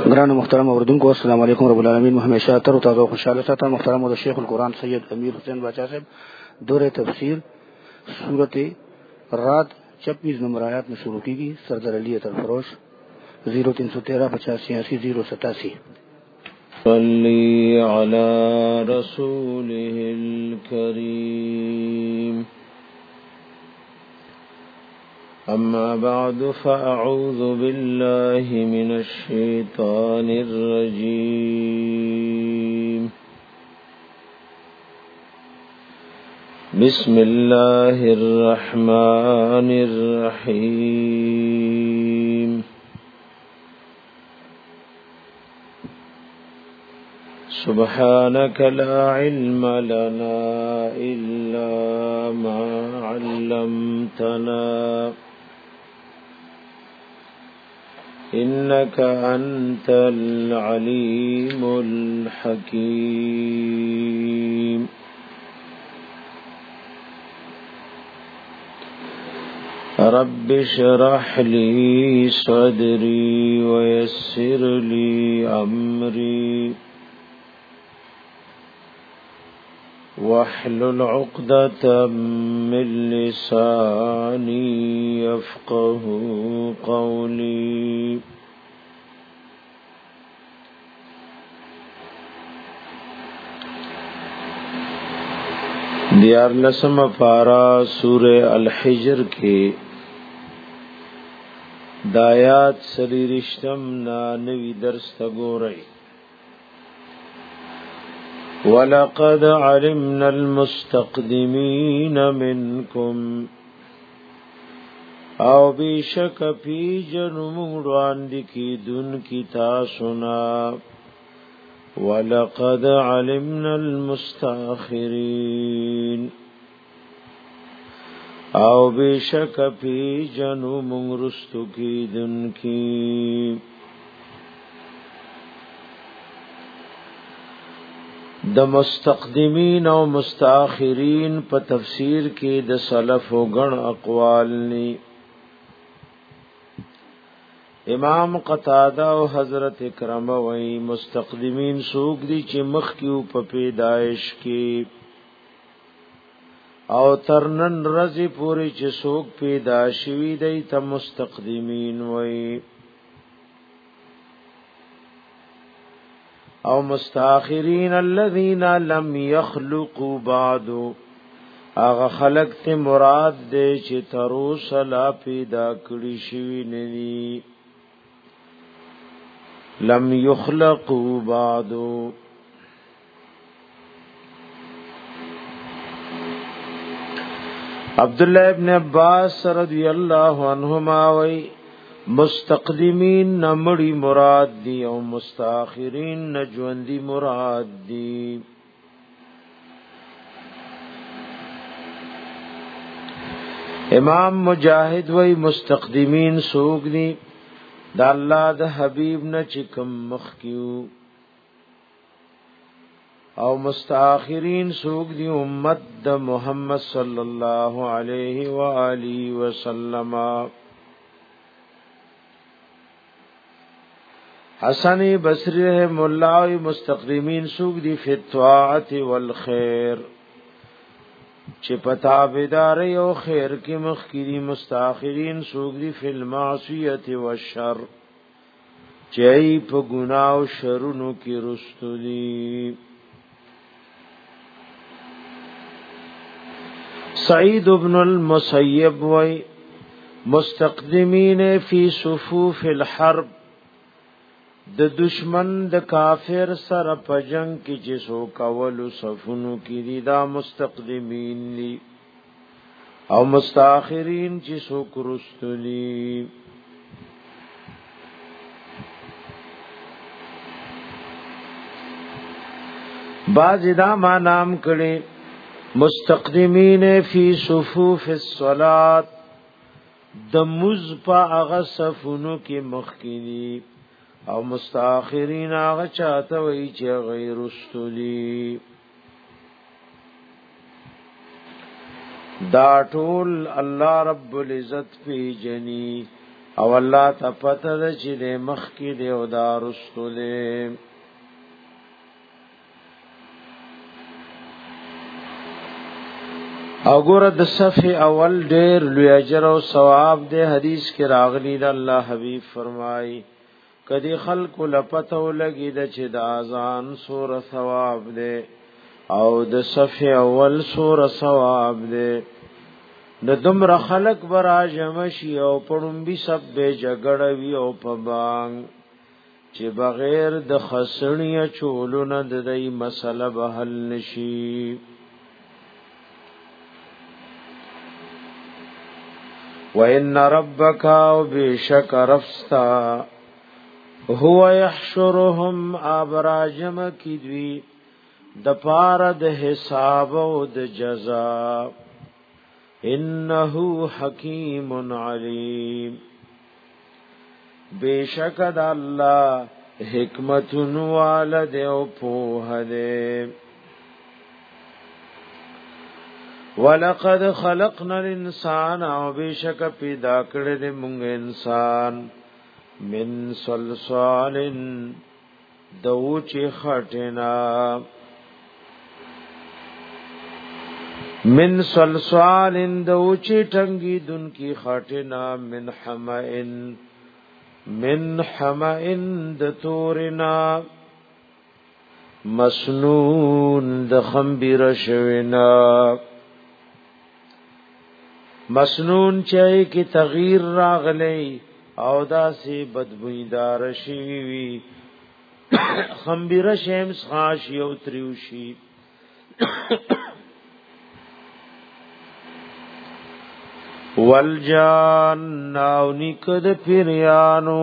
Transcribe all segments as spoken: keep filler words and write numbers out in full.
گران محترم اوردونکو السلام علیکم رب العالمین محمد شاتر و تازه خوشحال ساته محترم و شیخ القرآن سید امیر حسین باچا صاحب دور تفسیر سورت رات چھبیس نمبر آیات میں شروع کی گئی سردر علی الفروش زیرو تین سو تیرہ پچاس چھیاسی زیرو ستاسی. صلی علی رسوله الكریم. أما بعد فأعوذ بالله من الشيطان الرجيم. بسم الله الرحمن الرحيم. سبحانك لا علم لنا إلا ما علمتنا إنك أنت العليم الحكيم. رب اشرح لي صدري ويسر لي أمري واحلل عقدة من لساني يفقه قولي. دیار لسم پارا سورہ الحجر کے دایات سری رشتم نا نوی درس تگو رئی. وَلَقَدْ عَلِمْنَا الْمُسْتَقْدِمِينَ مِنْكُمْ او بیشک پی جنموڑوان دکی دن کی تاسنا. وَلَقَدْ عَلِمْنَا الْمُسْتَاخِرِينَ او بیشک پی جنموڑستو کی دن کی. د مستقدمین او مستاخرین په تفسیر کې د سلف او غن اقوال ني. امام قتاده او حضرت اکرمه وای مستقدمین سوق دي چې مخ کیو په پیدائش کې او ترنن رضی پوری چې سوق پیدا شوی دی ته مستقدمین وای. او مستاخرین الذین لم یخلقوا بعد اغه خلق ته مراد دے چې تروس لا پیدا کړی شوی ندی. لم یخلقوا بعد. عبداللہ ابن عباس رضی اللہ عنہما وی مستقدمین نمڑی مراد دی او مستاخرین نجوندی مراد دی. امام مجاہد وی مستقدمین سوق دی دا اللہ دا حبیب نا چکم مخکیو او مستاخرین سوق دی امت دا محمد صلی اللہ علیہ وآلہ وسلم. حسن بصری رحم اللہ مستقدمین سوق دی فی الطاعت والخیر چه پتا بیداری او خیر کی مخکری. مستاخرین سوق دی فی المعصیت والشر چه ای پا گناہ و شرونو کی رستو دی. سعید ابن المسیب وی مستقدمین فی صفوف الحرب د دشمن د کافر سره په جنگ کې چې سو کولو صفونو کې دي دا مستقدمین دي او مستاخرین چې سو کرستلی. باز دا ما نام کړي مستقدمین فی صفوف الصلاة د مز په هغه صفونو کې مخکینی او مستاخرین آغا چاہتا وی چه غیر استولی. دا ټول الله رب العزت پی جنی او الله ته پته ده چې د مخ کې دی او دا رستو دی. او ګوره د صفحه اول ډېر لوی اجر او ثواب دی. حدیث کې راغلی د الله حبیب فرمایي کدی خلق لپته ولګي د چې د اذان سور ثواب دی او د صفحه اول سور ثواب دی. د دمر خلق برا جمشي او پړمبي سب به جګړه وی او په بانګ چې بغیر د خسنیه چولونه د دې مسله به حل نشي. وَإِنَّ رَبَّكَ وَبِشَكَ رَفْسْتَا هُوَ يَحْشُرُهُمْ آبراجم کی دوی د پاره د حساب او د جزاء انه حکیم علیم. بیشک د الله حکمت والد او په ده. ولقد خلقنا الانسان او بیشک پیدا کړل د موږ انسان من صلصال دوچ خټنا من صلصال دوچ ټنګي دن کی خټنا من حمئن من حمئن د تورنا مسنون د خمبیر شوینا. مسنون چای کی تغییر راغلی او داسی بدبویدار شی وی خمبیر شمس خاشی او تریوشی. والجان او نکد پیریانو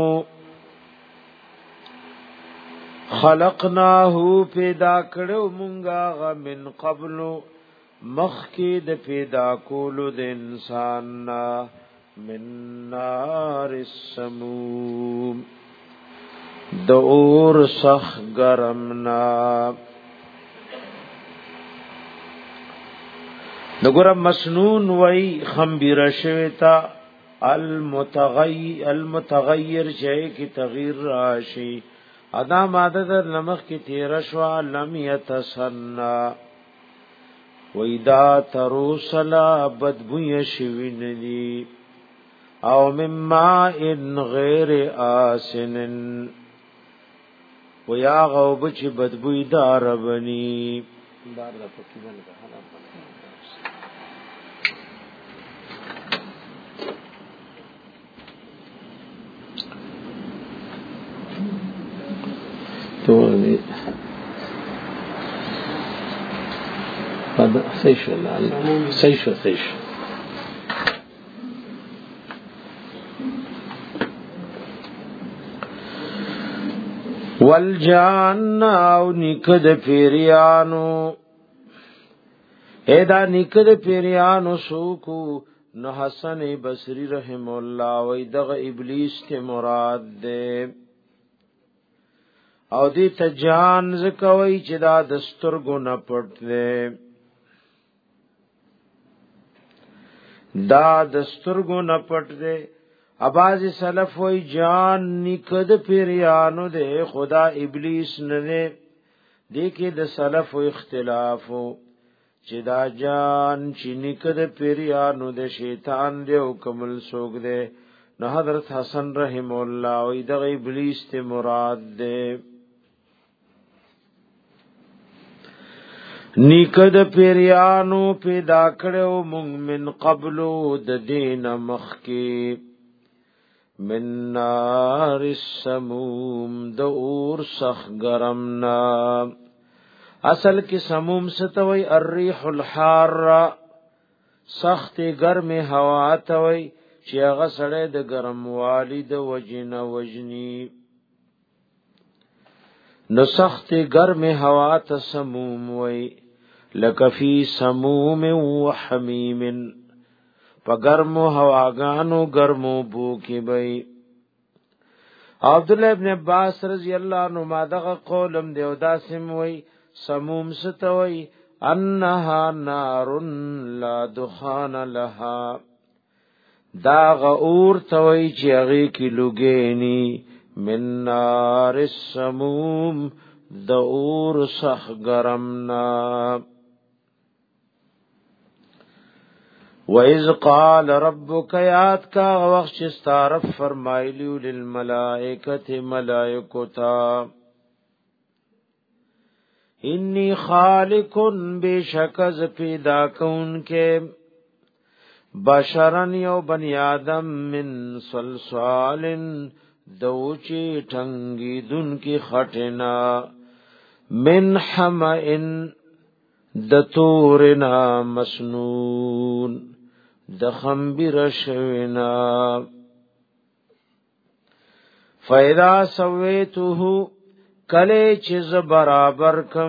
خلقناه پیدا کړو مونږه غ من قبلو مخکی د پیدا کولو د انسان نا من نار السموم د اور سخ گرمنا. نګور مسنون وای خمبیر شویتا المتغیر المتغیر شی کی تغییر راشی ادا ماده در نمخ کی تیر شوا لم یتسنا ویدا تروسلا بدبوی شوین دی او مما ان غیر آسن ویا غوب چ بدبوی دار بنی دار د پکی بن تو دی هذا سيش سيش سيش والجان او نکد پیریانو ادا نکد پیریانو سوکو نو حسن بصری رحم الله وی دغه ابلیس ته مراد ده او دی ته جان زکوي چې دا دسترګو نه پټ ده دا دسترګو نه پټ ده. اباز سلف وی جان نکد پیریانو ده خدا ابلیس نه ده. دی کې د سلف و اختلافو چې دا جان چې نکد پیریانو ده شیطان ده او کمل سوګ ده. نو حضرت حسن رحم الله وی د ابلیس ته مراد ده. نیکد پیریانو پیدا کړو مونږ من قبلو د دین مخکی من نار السموم د اور سخ گرمنا. اصل کې سموم ستوي الريح الحاره سخت گرم هوا توي چې هغه سړی د ګرم والی د وجنه وجنی. نو سخت گرم هوا ته سموم وي لکه فی سموم و حمیم پا گرمو هواگانو گرمو بو کی بئی. عبداللہ ابن عباس رضی اللہ عنہ مادغ قولم دیو داسم وی سموم ستوی انہا نار لا دخان لها دا غور توي چې هغه کې لګېنی من نار السموم د اور سخ گرمنا وَإِذْ قَالَ رَبُّكَ یاد کا وقت چې ستارف فرمایلیو للملائکه ملائکتا انی خالق بشکز پیدا کون کے بشرن یو بنی آدم من صلصال دوچی ٹھنگی دن کی خٹنا من حمئن دتورنا مسنون دخمبر شونا فَإِذَا سَوَّيْتُهُ کله چې ز برابر کم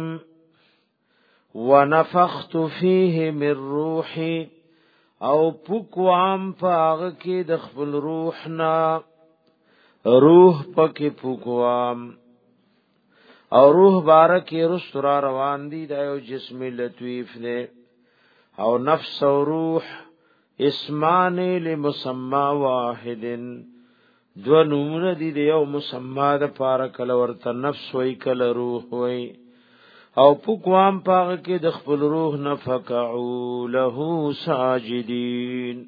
ونفخت فيه من روحي او پوکوام پاغ کې د خپل روحنا روح پکې پوکوام او روح بارکه رسترا روان دي د یو جسم لطیف نه او نفس او روح اسمان لمسمى واحد دو نمونه دي د یو مسما د پاره کله ورته نفس وای کله روح وای او پوکوام پاغه کې د خپل روح نفقعو له ساجدين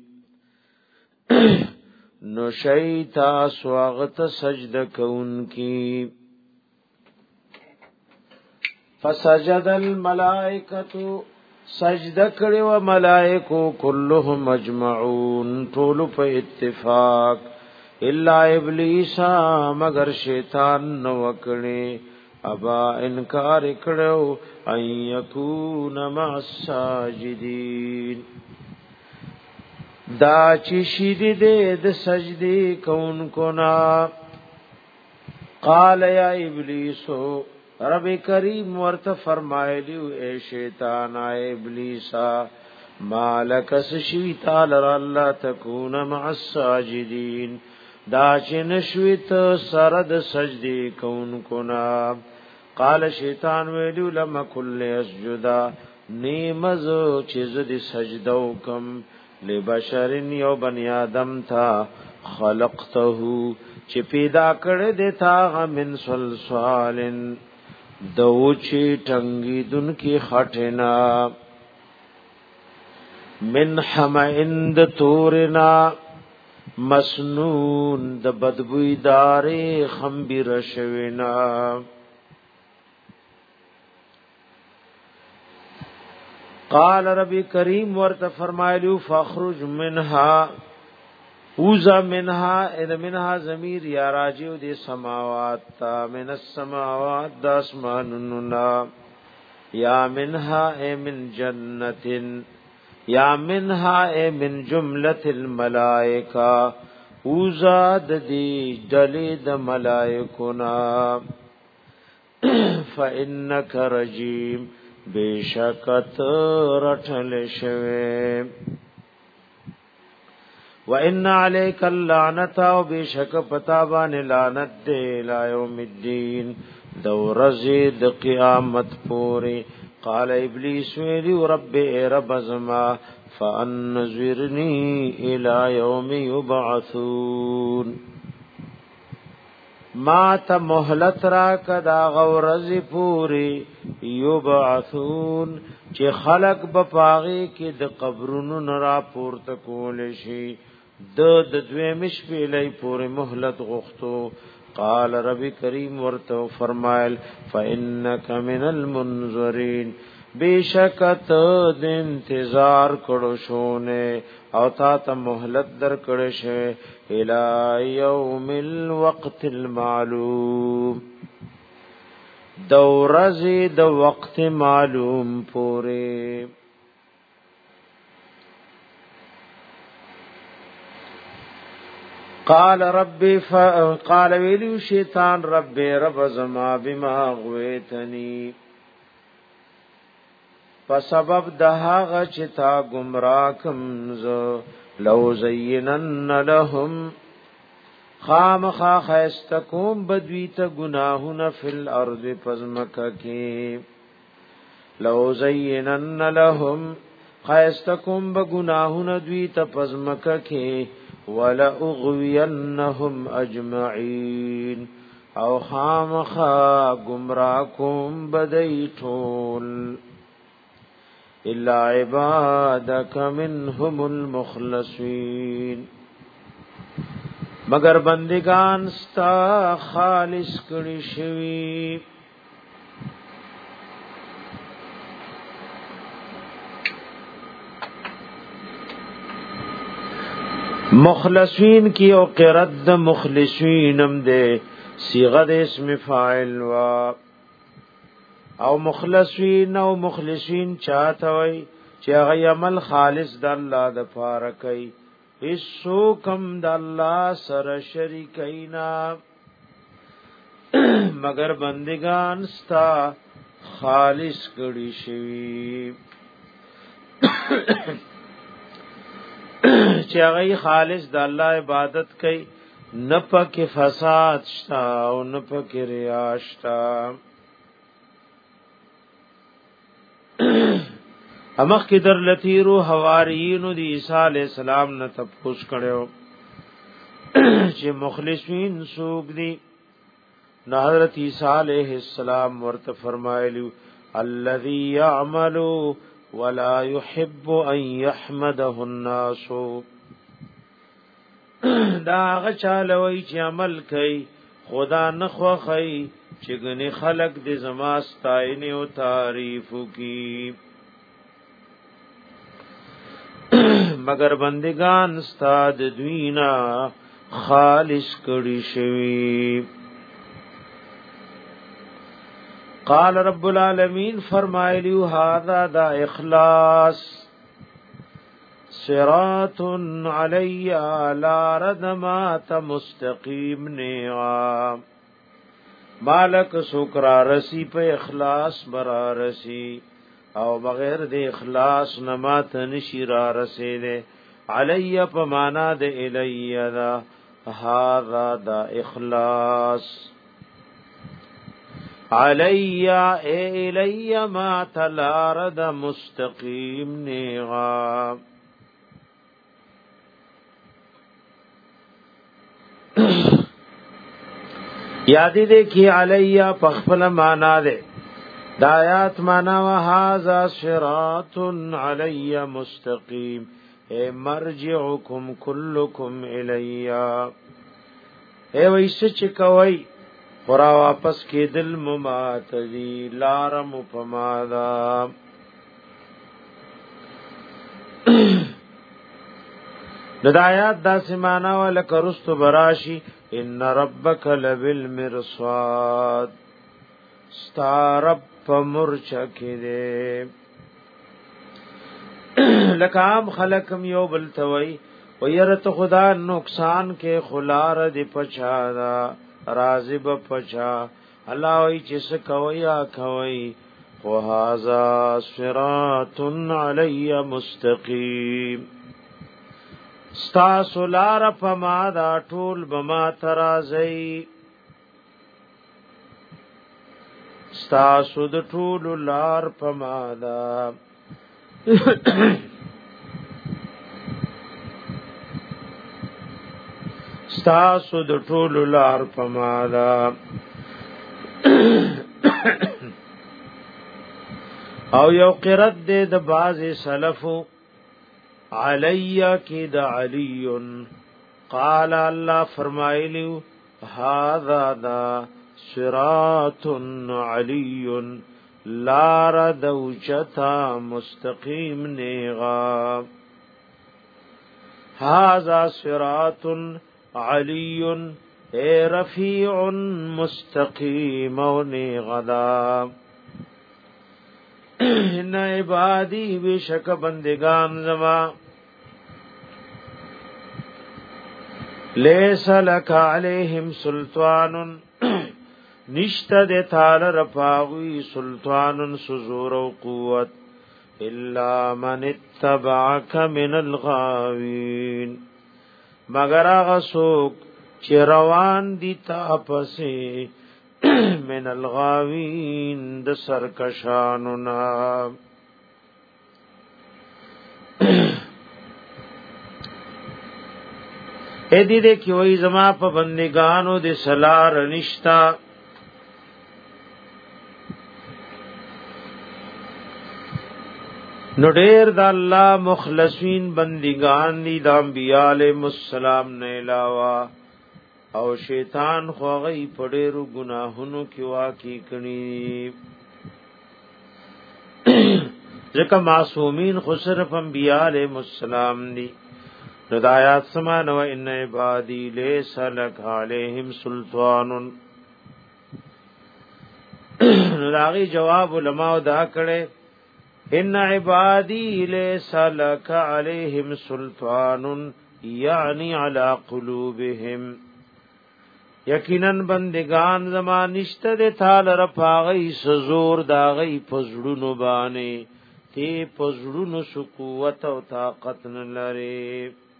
نو شیتا سواغت سجده کون کی فسجد الملائکه سجده کړي و ملائکو كلهم مجمعون طول په اتفاق الا ابلیس مگر شیطان نو وکړي ابا انکار کړو ان یکون مع الساجدین دا چې شید دې د سجدي کون کو نا قال یا ابلیس رب کریم ورته فرمایلیو اے شیطان اے ابلیسا مالک سشیتا لر الله تکون مع الساجدین دا چې نشویت سرد سجدی کون کنا قال شیطان ویلو لما کل اسجدا نیمز چې زدی سجدو کم لبشرین یو بنی آدم تھا خلقته چې پیدا کړه دیتا من صلصالن دوچی ټنګی دن کی خټنا من حمئند تورنا مسنون د بدبوی دارې خمبر شوینا قال ربی کریم ورته فرمایلو فخرج منها اوزا منها اذ منها ضمیر یا راجیو دی سماوات تا من السماوات د اسماننا یا منها ای من جنتن یا منها ای من جملت الملائکہ اوزاد دی ڈلی د ملائکونا فإنک رجیم بیشکت رٹھل شوے وَإِنَّ عَلَيْكَ اللَّعْنَةَ وَبِشَكَ پتابان لعنت دے لا یوم الدین دورزی د قیامت پوری قال ابلیس ویلی رب اے رب زما فانذرنی الی یوم یبعثون ما ته مهلت را کدا غورز پوری یبعثون چې خلق بپاغي کې د قبرونو نرا پورته کول شي د د دوی مش په لای پورې مهلت غوښتو قال رب کریم ورته فرمایل فانک من المنذرین بیشکت د انتظار کړو شونه او تا ته مهلت در کړې شه الی یوم الوقت المعلوم دورزی د وقت معلوم پوره قال ربي فقال ویلو شیطان رب رب زما بما غویتنی په سبب د هغه چې تا گمراه کم زه لو زینن لهم خامخا خیستکوم بدوی تا گناہونا فی الارض پزمکا کی لو زینن لهم خیستکوم بگناہونا دوی تا پزمکا کی ولأغوینهم اجمعین او خامخا گمراکم بدی ټول الا عبادك منهم المخلصین مگر بندگان ستا خالص کړي شوی مخلصین کی او قرد مخلصینم دے صیغه د اسم فاعل وا او مخلصین او مخلصین چاته وي چې هغه عمل خالص د الله د پاره کوي هیڅ کم د الله سره شریکینا مگر بندگان ستا خالص کړي شي چې هغه خالص د الله عبادت کوي نه پکې فساد شتا او نه پکې ریا شتا امخ کی در لتیرو حواریین دی عیسی علیہ السلام نه تپوس کړو چې مخلصین سوق دی نو حضرت عیسی علیہ السلام ورته فرمایلو الذي يعمل ولا يحب ان يحمده الناس دا غچالوي چې عمل کوي خدا نخوا کوي چې ګني خلق دې زما ستاینه او تعریف کی مگر بندگان استاد دوینا خالص کړي شوی قال رب العالمین فرمایلی هذا دا اخلاص صراط علی لا ردمات مستقیم نیا مالک سکرا رسی په اخلاص برا رسی او بغیر د اخلاص نمات نشی را رسیده علی په معنا د الی دا هذا دا اخلاص علی الی ما تلارد مستقیم نیغا یادی دیکھی علی پخفل معنا دے دا آیات مانا و هذا صراط علی مستقیم اے مرجعکم کلکم الی اے ویسے چکوئی خورا واپس کی دل ممات دی لارم پمادا ندایات دا سمانا و لکرست براشی ان ربک لبالمرصاد ستا رب پمرچا کی دے لکام خلقم یو بلتوی ویرت خدا نقصان کے خلار دی پچادا رازب پچا اللہ وی چس کویا کوئی وهذا صراط علی مستقیم ستا سولار پما دا ټول بما ترازی ستا سود ټول لار پما دا ستا سود ټول لار پما دا او یو قرت دے د باز سلفو علی کی د علی قال الله فرمایلیو هذا دا صراط علی لا ردوچتا مستقیم نیغا هذا صراط علی اے رفیع مستقیم نیغدا ان عبادی بشک بندگان زما لیس لک علیہم سلطان نشت دے تال رفاوی سلطان سزور و قوت الا من اتبعک من الغاوین مگر آغا سوک چی روان دی تاپسی من الغاوین د سرکشاننا اې دې دې کې وای زما په بندګانو دې سلار نشتا نو ډېر د الله مخلصین بندگان دي د انبیاء علیهم السلام نه علاوه او شیطان خو غي په ډېرو ګناهونو کې واقع کړي ځکه معصومین خو صرف انبیاء علیهم السلام دي هدایات سمانو ان عبادی لیس لک علیہم سلطان راغي جواب علماء دا کړي ان عبادی لیس لک علیہم سلطان یعنی علی قلوبهم یقینا بندگان زمان نشته د تعالی رفاغی سزور داغی پزړونو باندې تی پزړونو سو قوت او طاقت نه لري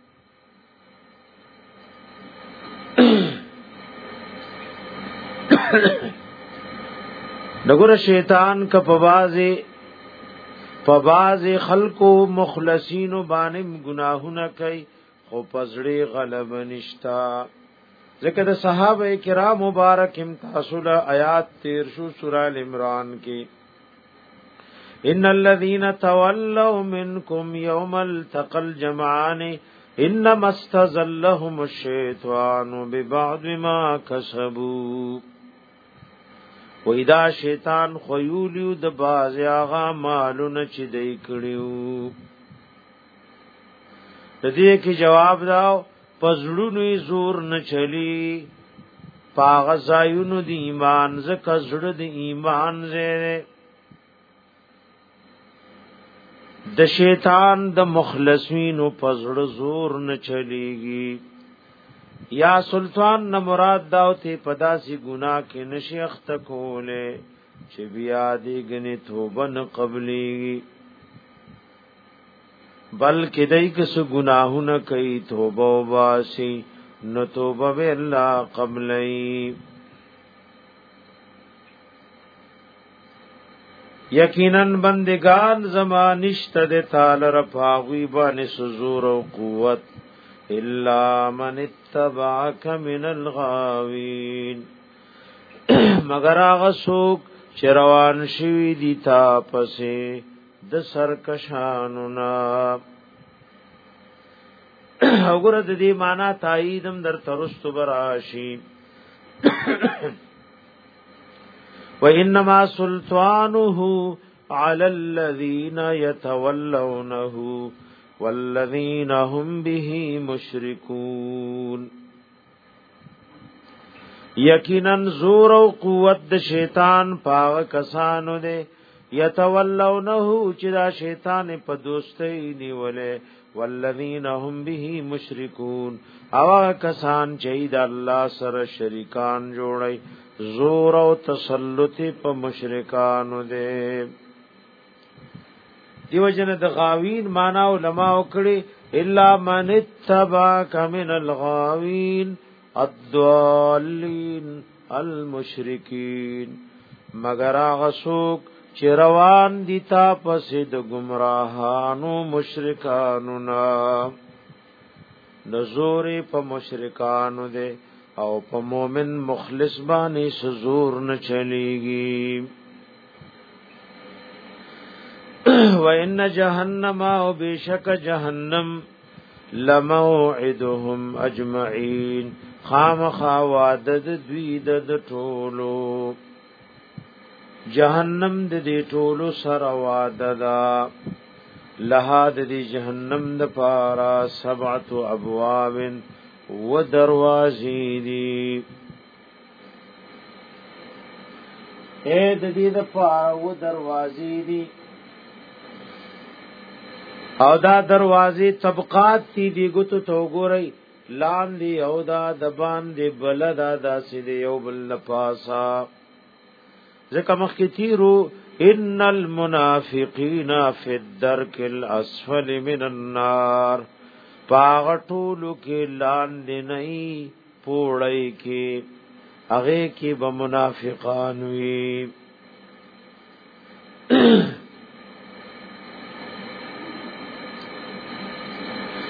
دغه شیطان ک پوازه پوازه خلقو مخلصین باندې گناهونه کوي خو پزړی غلب نشتا ذکر صحابه کرام مبارک امتاثل آیات تیر شو سورہ ال عمران کې ان الذين تولوا منكم يوم التقى الجمعان انما استزلهم الشيطان ببعض ما كسبوا وإذا شیطان خيولیو د باز هغه مالونه چې دی کړیو د دې کې جواب داو پزړونو زور نه چلی پاغ زایونو د ایمان زکه زړه د ایمان زره د شیطان د مخلصینو پزړه زور نه چلیږي یا سلطان نه مراد داو ته پداسي ګناه کې نشيخت کوله چې بیا دې غني توبه نه قبلي بلکې دای کس گناهونه کوي توبه واسي نو توبه به الله قبلای یقینا بندگان زمانشت د تعالی رفاوی باندې سزور او قوت الا من اتبعك من الغاوین مگر هغه څوک چې روان شوی دي تا پسې د سرکشانو نا وګوره د دې معنا تاییدم در ترست براشی وانما سلطانه على الذين يتولونه والذين هم به مشركون یقینا زور او قوت د شیطان پاو کسانو دے یتولونه چې دا شیطان په دوستۍ نیولې والذین هم به مشرکون او کسان چې د الله سره شریکان جوړي زور او تسلط په مشرکانو دي دیو جن د غاوین معنا علماء وکړي الا من اتبعك من الغاوین الضالین المشرکین مگر هغه څوک چې روان دي تا پسې د گمراهانو مشرکانو نا نزور په مشرکانو دي او په مؤمن مخلص باندې سزور نه چلیږي وان جهنم او بشک جهنم لموعدهم اجمعين خامخا وعدد دوی د ټولو جهنم د دې ټولو سره وعده ده لها د دې جهنم د پارا سبعه ابواب و دروازې دي اے د دې د پارا و دروازې دي او دا دروازې طبقات دي دی ګوتو تو ګورئ لاندې او دا د باندې بلدا داسې دی یو بل پاسا ځکه مخکې تیرو ان المنافقین فی الدرک الاسفل من النار پاغټولو کې لاندې نه پوړی کې هغه کې به منافقان وي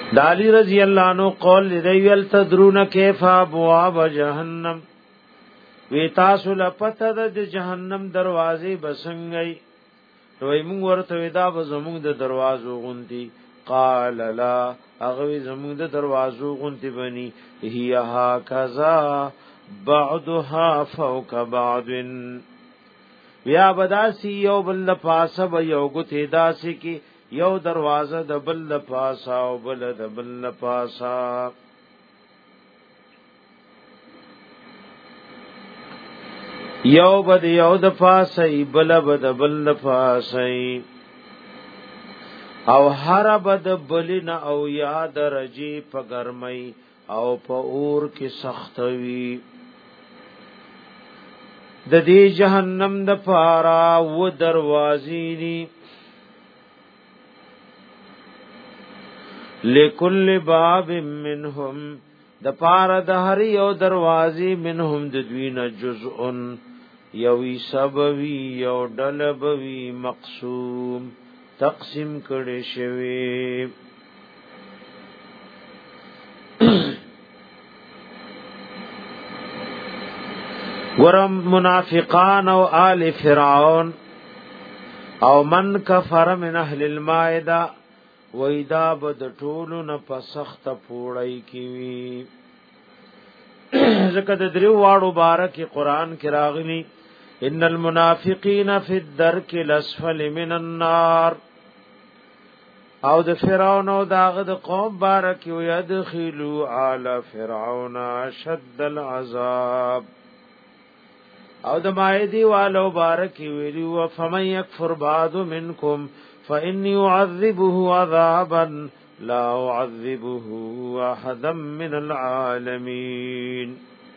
دالی رضی اللہ عنہ قول لدیویل تدرون کیف ابواب جہنم وی تاسو لپته د جهنم دروازې بسنګي وای موږ ورته دا به زموږ د دروازو غونډي قال لا هغه زموږ د دروازو غونډي بني هي هکذا بعضها فوق بعض بیا بداسی یو بل پاسه به یو ګته داسي کی یو دروازه د بل پاسه او بل د بل پاسه یو بد یو د پاسه بل بد بل پاسه او هر بد بلنا او یاد رجی په ګرمۍ او په اور کې سختوي د دې جهنم د پارا و دروازې دي لکل باب منهم د پارا د هر یو دروازې منهم د دوینه جزءن یوی سبوی یو ډلبوی مقسوم تقسیم کړي شوی ورم منافقان او آل فرعون او من کفر من اهل المائده وېدا بد ټولو نه پسخت پوړی کیوي ځکه د دریو واړو بارک قرآن کې راغلی ان المنافقین فی الدرک الاسفل من النار او د فرعون او داغه د قوم بارک یدخلوا آل فرعون شد العذاب او د مایدی والو بارک ویلو فمن یکفر بعد منکم فإني أعذبه عذابا لا أعذبه أحدا من العالمين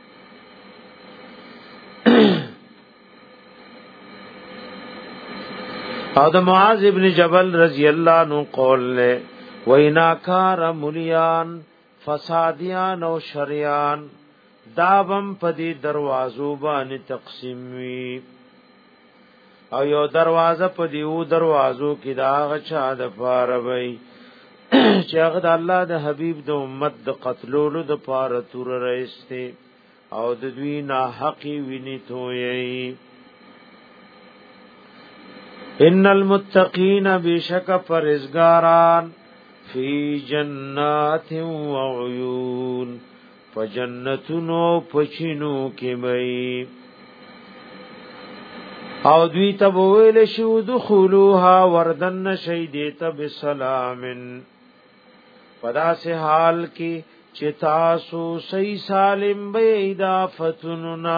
او د معاذ ابن جبل رضی اللہ عنہ قول لے ویناکار ملیان فسادیان او شریان دابم پدی دروازو بانی تقسیم وی او یو دروازه پدی او دروازو کی دا غچا د پاروی چې هغه د الله د حبیب د امت د قتلولو د پاره تور رئیسته او د دوی نه حقی ویني توي ان المتقین بشک پرهیزګاران فی جنات و عیون فجنتونو پچینو کې مئی او دوی تبویل شو دخولوها وردن شیدیت بسلامن پدا سے حال کی چتاسو سی سالم بیدا فتننا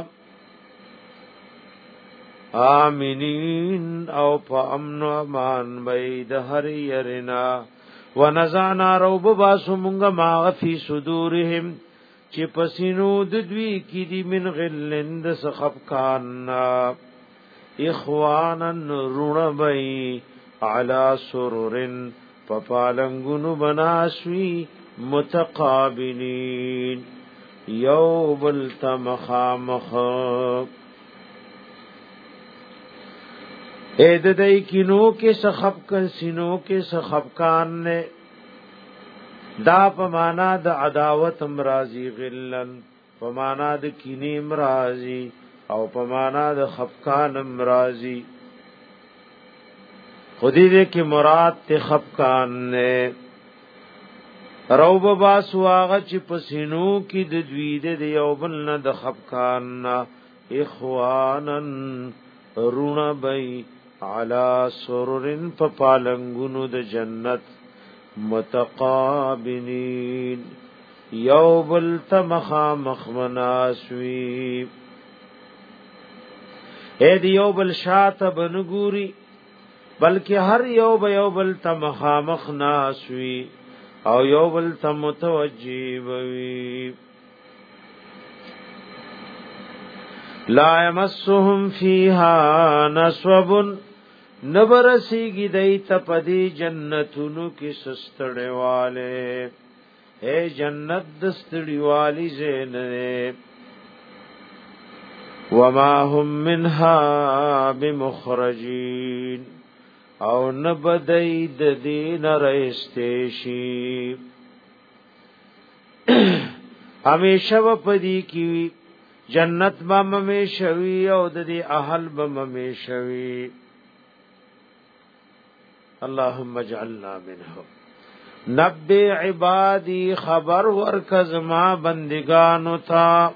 آمینین او پا امن و امان بید هر یرنا ونزعنا روب باسو منگا ماغ فی صدورهم چی پسینو ددوی کی دی من غلند سخبکاننا اخوانن رونبئی علی سرورن پپالنگونو بناسوی متقابلین یو بلتا مخامخ اید دئی کنو کے سخبکن سینو کے سخبکان نے دا پمانا دا عداوت امرازی غلن پمانا دا کینی امرازی او پمانا د خفقان امرازی خودی دے کی مراد تے خفقان نے روب باسو آغا چی پسینو کی د دوی دے دیوبن د خفقان اخوانن رونا بی علا سرورن پپالنگونو د جنت متقابلین یوبل تمخامخ مناسوی اے دیو بل شات بنګوري بلکې هر یو به یو بل تمخامخ ناسوي او یو بل تمتوجي وي لا يمسهم فيها نصب نبرسیږي دیت پدی جنتونو کې سستړیواله اے جنت دستړیوالی زینه وما هم منها بمخرجين او نبدای د دین رئیستشی همیشه و پدی کی جنت با ممیشوی او د دې اهل با ممیشوی اللهم اجعلنا منهم نبی عبادی خبر ورکز ما بندگانو تا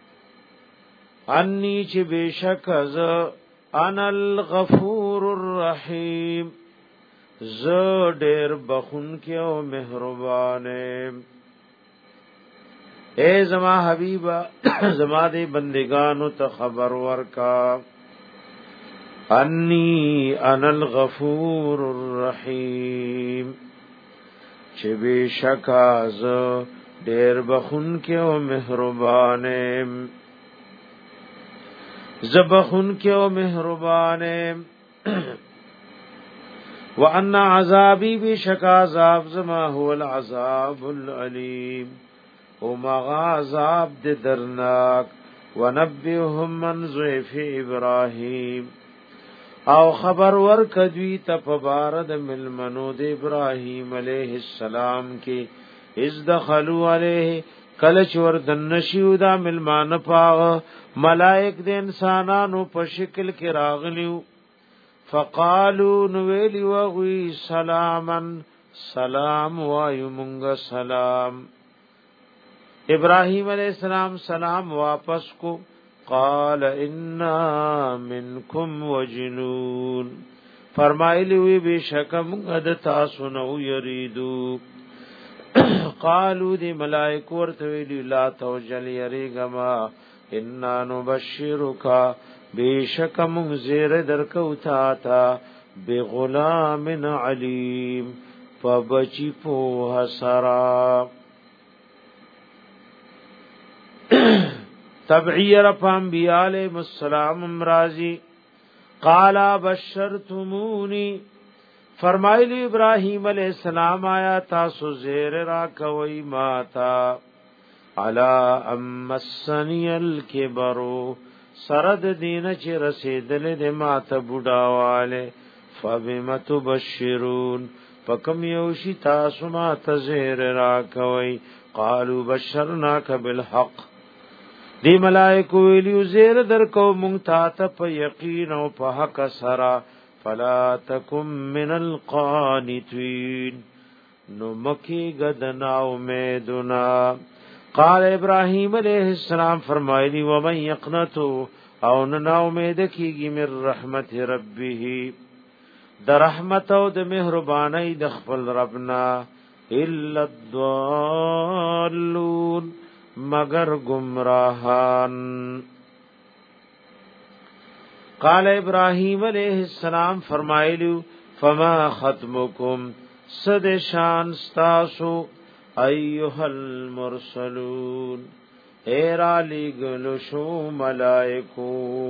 انی چی بیشک از انا الغفور الرحیم ز ډیر بخون کې او مهربان اے زما حبیبا زما دې بندگانو ته خبر ورکا انی انا الغفور الرحیم چې بیشک از ډیر بخون کې او مهربان زبخن کے و مہربان وان عذابی بشک عذاب زما هو العذاب العلیم او مغا عذاب د درناک ونبئهم من ضعف ابراهیم او خبر ورکدوی تپبارد ملمنو د ابراهیم علیہ السلام کی از دخلوا علیہ کلچ ور دنشیو دا ملمان پاغ ملائک د انسانانو په شکل کې راغلیو فقالو نویلی وغوی سلامن سلام وایو مونږ سلام ابراهیم علیہ السلام سلام واپس کو قال انا منکم وجنون فرمایلی وی بشکم غد تاسو نو یریدو قالو دی ملائکه ورته ویلی لا توجل یریګما انا نبشرکا بیشک منذر درکو تا تا بغلام علیم فبچی پو حسرا تبعیر پا انبیاء علیہ السلام امرازی قالا بشرتمونی فرمایلی ابراہیم علیہ السلام آیا تاسو زیر را کوئی ماتا علا امسنی الکبرو سرد دین چی رسیدل دی ماتا بڑاوالے فبم تبشرون فکم یوشی تاسو ماتا زیر را کوئی قالو بشرناک بالحق دی ملائکو ویلیو زیر در کو منگتاتا پا یقین و پا حق سرا فلا تکم من القانتین نمکی گدنا امیدنا قال ابراہیم علیہ السلام فرمائلی ومن یقنتو او ننا امید کیگی من رحمت ربه در رحمت او د مهربانی د خپل ربنا الا الضالون مگر گمراهان قال ابراہیم علیہ السلام فرمایلیو فما ختمکم صد شان ستاسو ایها المرسلون ایرا لگلو شو ملائکو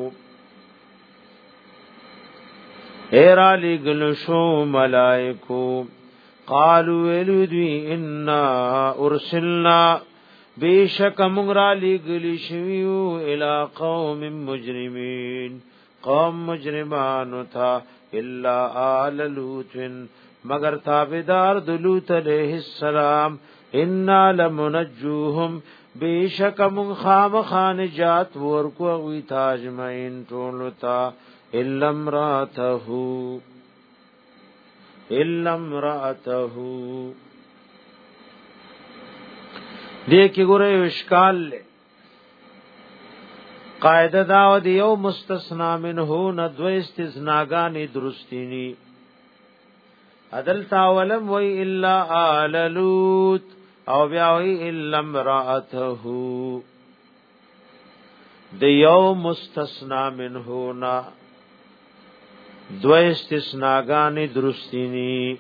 ایرا لگلو شو ملائکو قالو ویلودوی انا ارسلنا بیشک مغرا لگلی شویو الى قوم مجرمین قوم مجرمانو تھا الا آل لوط مگر تابدار دلوت علیہ السلام انا لمنجوهم بیشک من خام خانجات ورکو وی تاجمعین طولتا الا امراته الا امراته دیکھ گرے اشکال لے قاعده دا و دی یو مستثنا منه ندو استثناګانی درستینی عدل تاولم وی الا آل لوط او بیا وی الا امراته دی یو مستثنا منه نا دو استثناګانی درستینی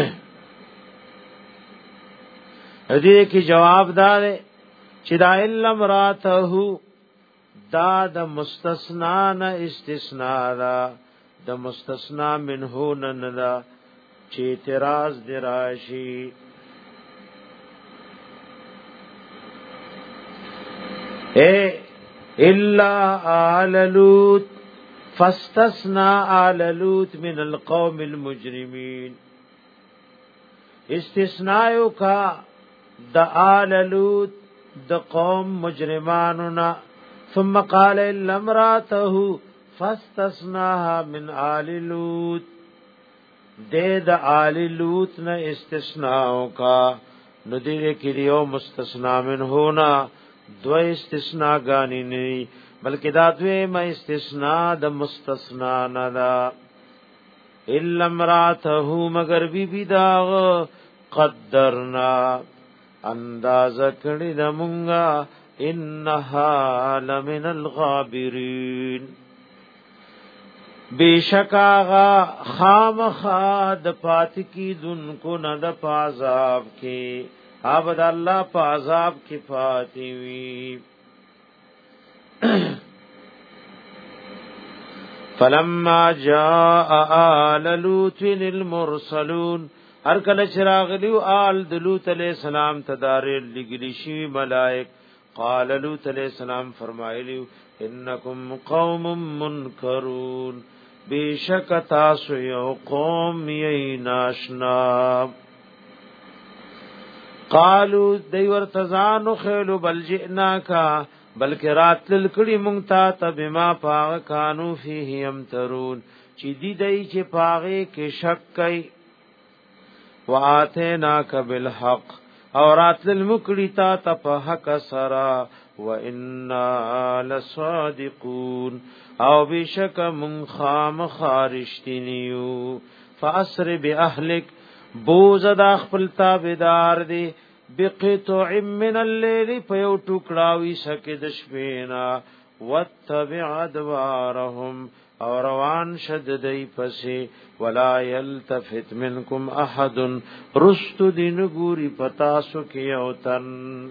دې کی جواب دار چې دا الا امراته دا د مستثنا نه استثناء دا د مستثنا منه نه دا چې اعتراض دی راشي اے الا آل لوط فاستثنى آل لوط من القوم المجرمين استثناء کا د آل لوط د قوم مجرماننا ثم قال الا امراته فاستثناها من آل لوط دے د آل لوط نے استثناء کا ندیره کلیو مستثنا من ہونا دو استثناء گانی نہیں بلکہ دا دوی ما استثناء د مستثنا ندا الا امراته مگر بی بی داغ قدرنا انداز کړي د مونږه انها لمن الغابرین بیشکاغا خامخا د پات کی دن کو نه د پازاب کې عبد الله پازاب کې پاتی وی فلما جاء آل لوط المرسلون هر کله چراغ لیو آل لوط علیہ السلام تدارل لګلی شی ملائک قال لوط علیہ السلام فرمایلیو انکم قوم منکرون بیشک تاسو یو قوم یی ناشنا قالو دیور تزانو خیلو بل جئناکا بلکې راتل کړي مونږ ته تبما پاغ کانو فیه یمترون چې دی دای چې پاغه کې شک کوي واتیناک بالحق او راتل مکړي تا ته حق سرا وانا لصادقون او بشک من خام خارشتنیو فاسر باهلک بوز د خپل تابعدار دی بقطع من الليل فيو ټوکړاوي سکه د شپینا وتبع ادوارهم او روان شد دی پسې ولا يلتفت منكم احد رست دین ګوري پتا سو کې او تن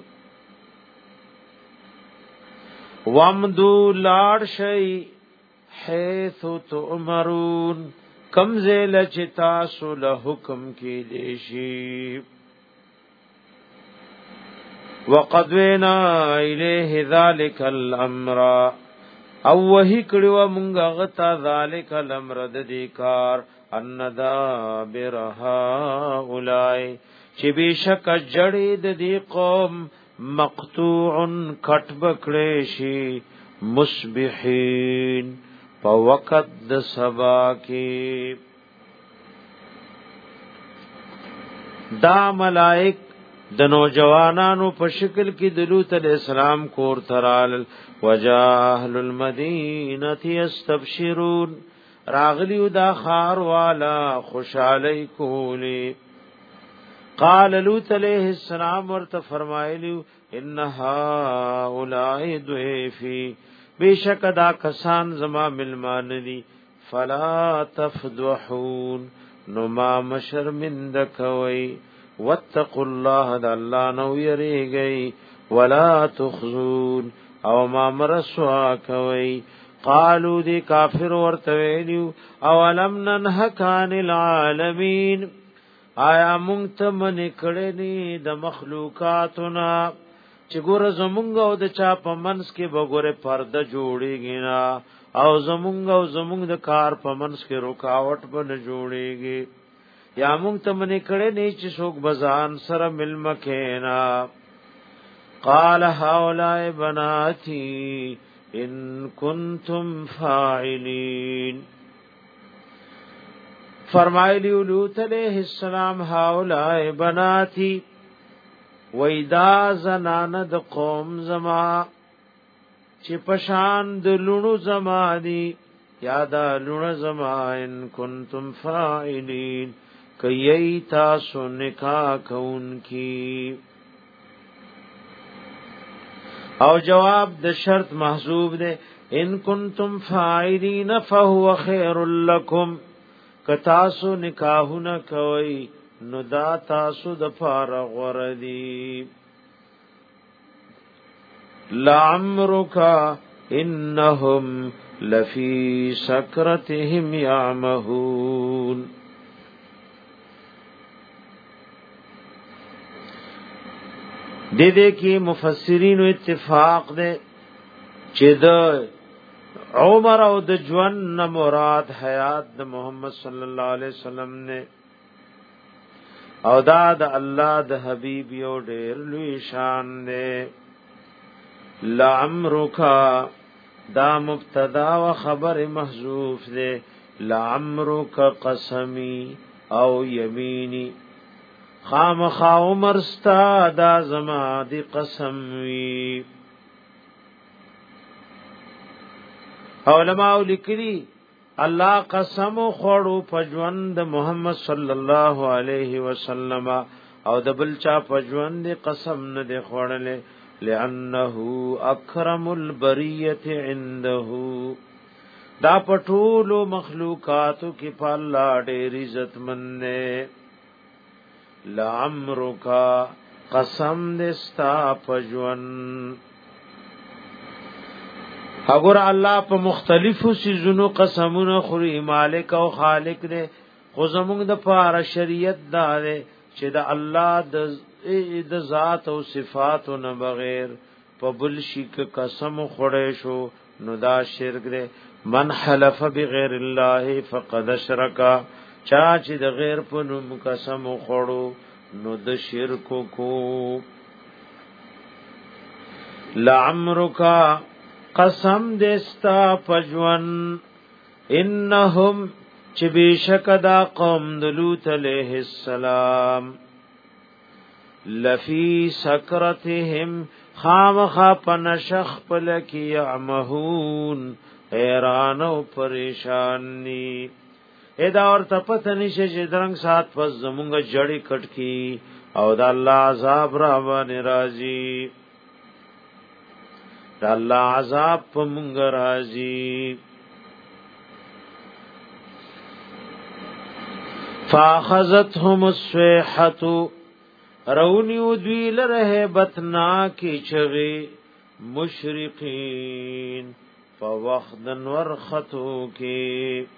وامدو لاړ شي حيث تؤمرون کمزل چتا سو له حکم کې دیشي وقدوینا الیه ذالک الامر او وحی کړو مونږه غتا ذالک الامر د دې کار ان دابرها اولای چې بشک جړې د دې قوم مقطوع کټ بکړې شي مصبحین په وخت د سبا کې دا ملائک د نوجوانانو په شکل کې د لوط علیہ السلام کور ترال وجاهل المدینه یستبشرون راغلیو دا خار والا خوشالی کولی قال لوط علیہ السلام ورته فرمایلیو انها اولای ضیفی بیشک دا کسان زما ملمان دي فلا تفضحون نو ما مشرمند کوي واتقوا الله د الله نو یریږي ولا تخزون او ما مرسوا کوي قالوا دي کافر ورته ویلو اولم ننهک عن العالمین آیا مونږ ته من کړه ني د مخلوقاتنا چې ګور زمونږ او د چا په منس کې وګوره پرده جوړیږي نا او زمونږ او زمونږ د کار په منس کې رکاوټ به جوړیږي یا مونږ ته من کړه ني چې څوک بزان سره مل مکینا قال هؤلاء بناتي ان کنتم فاعلین فرمایلی لوط علیہ السلام هؤلاء بناتي ویدا زنان د قوم زما چې پشان د لونو زما دي یادا لونو زما ان کنتم فاعلین کئی تاسو نکاح کون کی او جواب د شرط محذوب دے ان کنتم فاعلین فهو خیر لکم کتاسو نکاحونه کوي نو دا تاسو د فارغ وردی لعمرک انهم لفی سکرتهم یعمهون دې دې کې مفسرین اتفاق ده چې د عمر او د ژوند مراد حیات د محمد صلی الله علیه وسلم نے او دا د الله د حبیب یو ډیر لوی شان دی. لعمرک دا مبتدا و خبر محذوف دی. لعمرک قسمی او یمینی خامخا عمر ستا دا زما دی قسم وی. علماء لیکلی الله قسم خوړو پجوند محمد صلی الله علیه وسلم او د بل چا پجوند قسم نه دی خوړلې لانه اکرم البریه عنده دا پټولو مخلوقاتو کې په الله ډېر عزت منه. لعمرک قسم دستا پجوند اگر الله په مختلفو سيزونو قسمونه خوري مالک او خالق دې خو زموږ د پاره شریعت دار چې د الله د ذات او صفاتو نه بغیر په بل شي کې قسم خوړې شو نو دا شرک دې. من حلف بغیر الله فقد اشرک چا چې د غیر په نوم قسم خوړو نو د شرک کو. لعمرک قسم دستا پجون انهم چې بشک دا قوم د لوط علیہ السلام لفی سکرتهم خامخا پنشخ پلکی یعمهون حیران او پریشانی. ادا اور تپت نشه چې درنګ سات پس زمونږ جړی کټ کی او د الله عذاب را باندې راځي. دا الله عذاب په مونږ راځي. فاخذتهم الصيحه رونیو دوی لره بتنا کی چغي مشرقین فوخدن ورختو کی.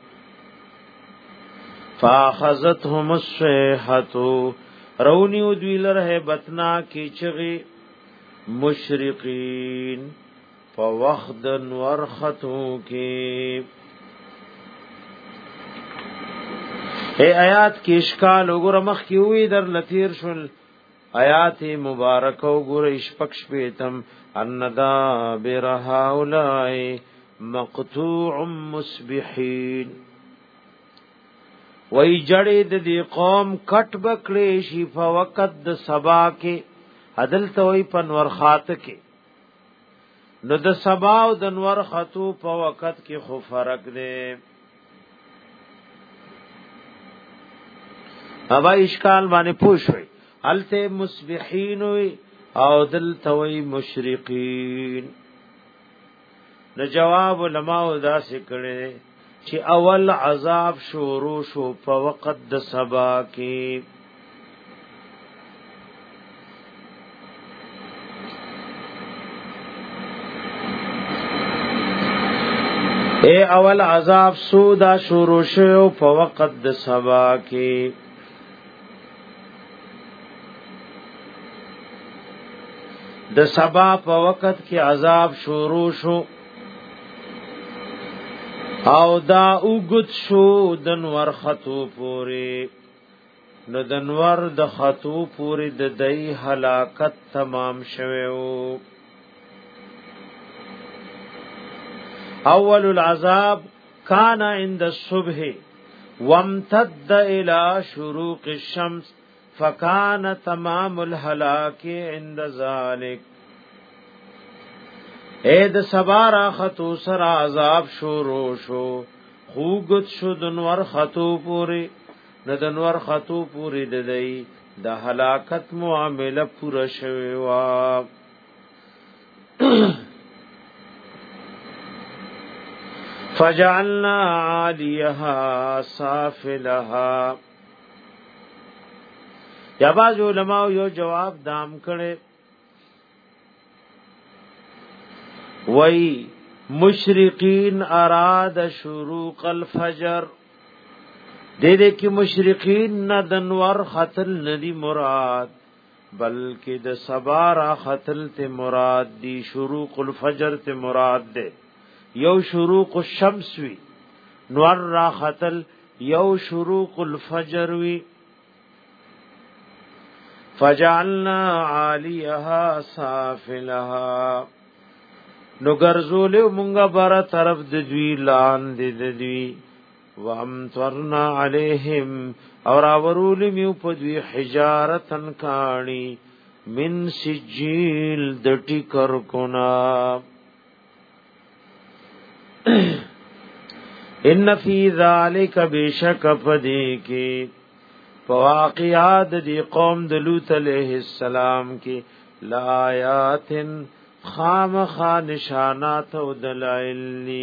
فاخذتهم الصيحه رونیو دوی لره بتنا کی چغي مشرقین فوخدن ورختو کی. اے آیات کی اشکال وګوره مخ کی وی در لتیر شل آیات مبارک وګوره اشپکش پیتم اندا برها اولای مقطوع مصبحین وی جړې د دې قوم کټ بکړې شي په وخت د سبا کې عدل توي پنور خات کې نو د سبا او د نور خطو په وخت کې خو فرق دی. ابا اشکال باندې پوښوي الته مصبحین او دل توي مشرقین. نو جواب علماء دا سکړي چې اول عذاب شروع شو په وخت د سبا کې. اے اول عذاب سودا شروع شو په وخت د سبا کې. د سبا په وخت کې عذاب شروع شو او دا اوګت شو د نور خطو پوری. نو د نور د خطو پوری د دای هلاکت تمام شوو. اول العذاب کان عند الصبح وامتد الى شروق الشمس فکان تمام الهلاك عند ذلك. اے د سبارا خطو سر عذاب شروع شو خوګت شو د نور خطو پوری نه د نور خطو پوری د دی د هلاکت معاملې پورا شوی وا. فجعلنا عاليها سافلها. یا باز علماء یو جواب دام کړي وای مشرقین اراد شروق الفجر. دې دې کې مشرقین نه د نور خطل ندی مراد بلکې د سبا را خطل ته مراد دی. شروق الفجر ته مراد ده یو شروق الشمس وی نور را خطل یو شروق الفجر وی فجعلنا عالیها سافلها نو ګرځولې مونږه بار طرف د دوی لاندې د دوی وامطرنا علیہم اور اورول میو په دوی حجارتن کانی من سجیل دټی کر کونا ان فی ذالک بشک فدی کی فواقعات دی قوم د لوط علیہ السلام کی لآیات خامخ نشانات و دلائل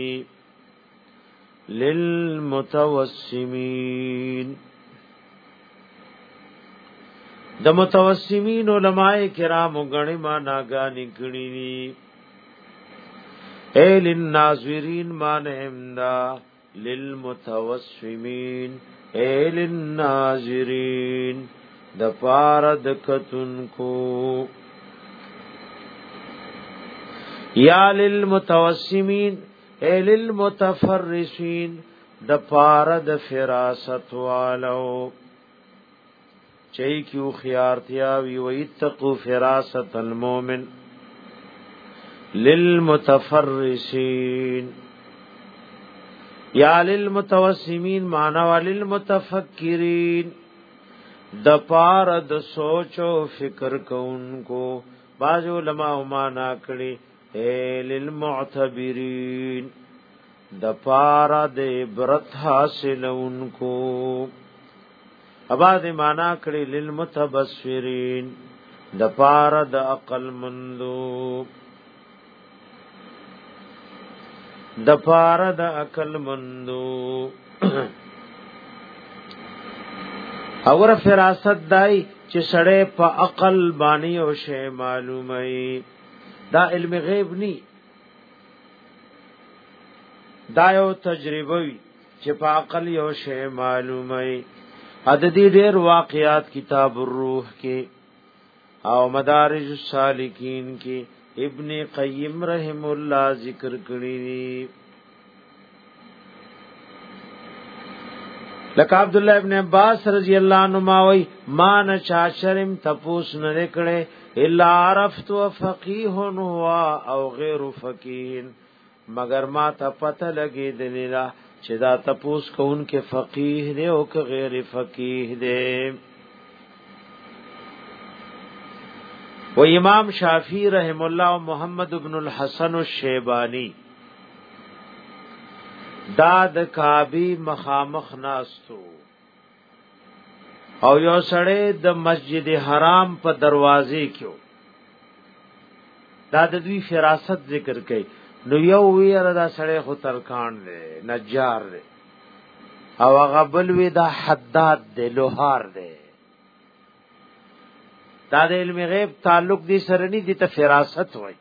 للمتوسمین د متوسمین علماء کرام غنی ما ناګانی کړي دي اے للناظرین مان امدا للمتوسمین اے للناظرین د پارد کتن کو یا للمتوسمین اے للمتفرسین د پارد فراست والو چئی کیو خیارتیا وی ویتقو فراست المومن للمتفرسین یا للمتوسمین معنی وللمتفکرین د پارد سوچ او فکر کونکو باز علماء معنا کړي اے للمعتبرین د پارد عبرت حاصلونکو اباد معنا کړي للمتبصرین د پارد عقل مندو د پارد عقل مندو اور فراست دای چې سړی په عقل باندې او شی معلومه دا علم غیب نی دا یو تجربه وی چې په عقل یو شی معلومه عددی ډیر واقعات کتاب الروح کې او مدارج السالکین کې ابن قیم رحم الله ذکر کړی دی لکه عبد الله ابن عباس رضی الله عنهما وی ما نشاشرم تپوس نه کړي الا عرفت فقيه هو او غیر فقيه مگر ما ته پته لګی دلیلا چې دا تپوس کون کې فقيه دی او که غیر فقيه دی و امام شافعی رحم الله او محمد ابن الحسن الشیبانی دا د کعبه مخامخ ناستو او یو سړی د مسجد حرام په دروازې کې دا د دوی فراست ذکر کوي نو یو ویره دا سړی خو ترکان دی نجار دی او هغه بل وی دا حداد دی لوهار دی دا د علم غیب تعلق دي سره نه دي ته فراست وای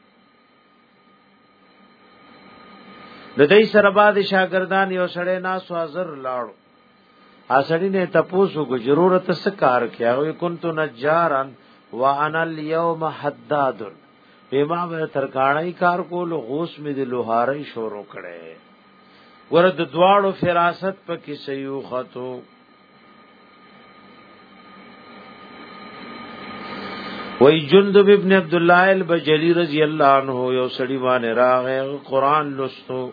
د دې سره بعد شاګردان یو سړی ناس حاضر لاړو اسړی نه تاسو کو ضرورت څه کار کیا وي كنت نجارا وانا اليوم حداد بما به ترکاڼی کار کول غوس می د لوهاری شروع کړي ورته دواړو فراست پکې سيوختو وی جندب ابن عبد الله البجلی رضی الله عنه یو سړی باندې راغی قرآن لستو